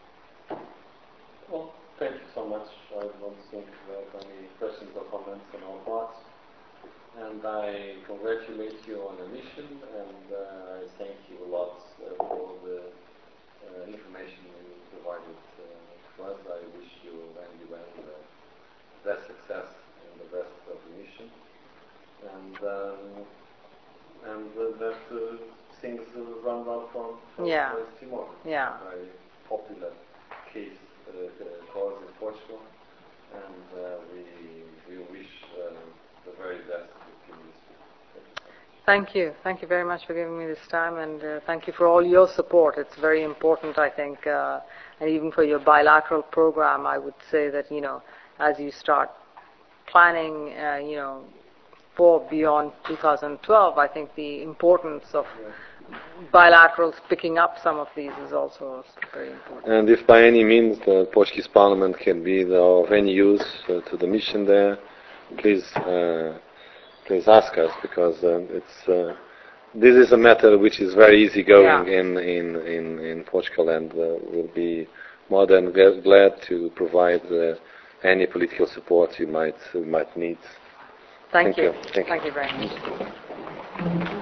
Well, thank you so much. I don't think we have any questions or comments on our part. And I congratulate you on the mission, and uh, I thank you a lot uh, for the uh, information you provided uh, to us. I wish you and you and the best success and the best of the mission. And um, and uh, that uh, things uh, run well for, for yeah. West Timor. Yeah. A very popular case uh, cause in Portugal, and uh, we we wish uh, the very best to this. Thank you. Thank you very much for giving me this time, and uh, thank you for all your support. It's very important, I think, uh, and even for your bilateral program, I would say that, you know, as you start planning, uh, you know, for beyond two thousand twelve, I think the importance of bilaterals picking up some of these is also very important. And if by any means the Portuguese Parliament can be the, of any use uh, to the mission there, please uh, please ask us, because uh, it's uh, this is a matter which is very easygoing yeah. in, in, in, in Portugal, and uh, we'll be more than glad to provide uh, any political support you might you might need. Thank, Thank you. you. Thank you. Thank you very much.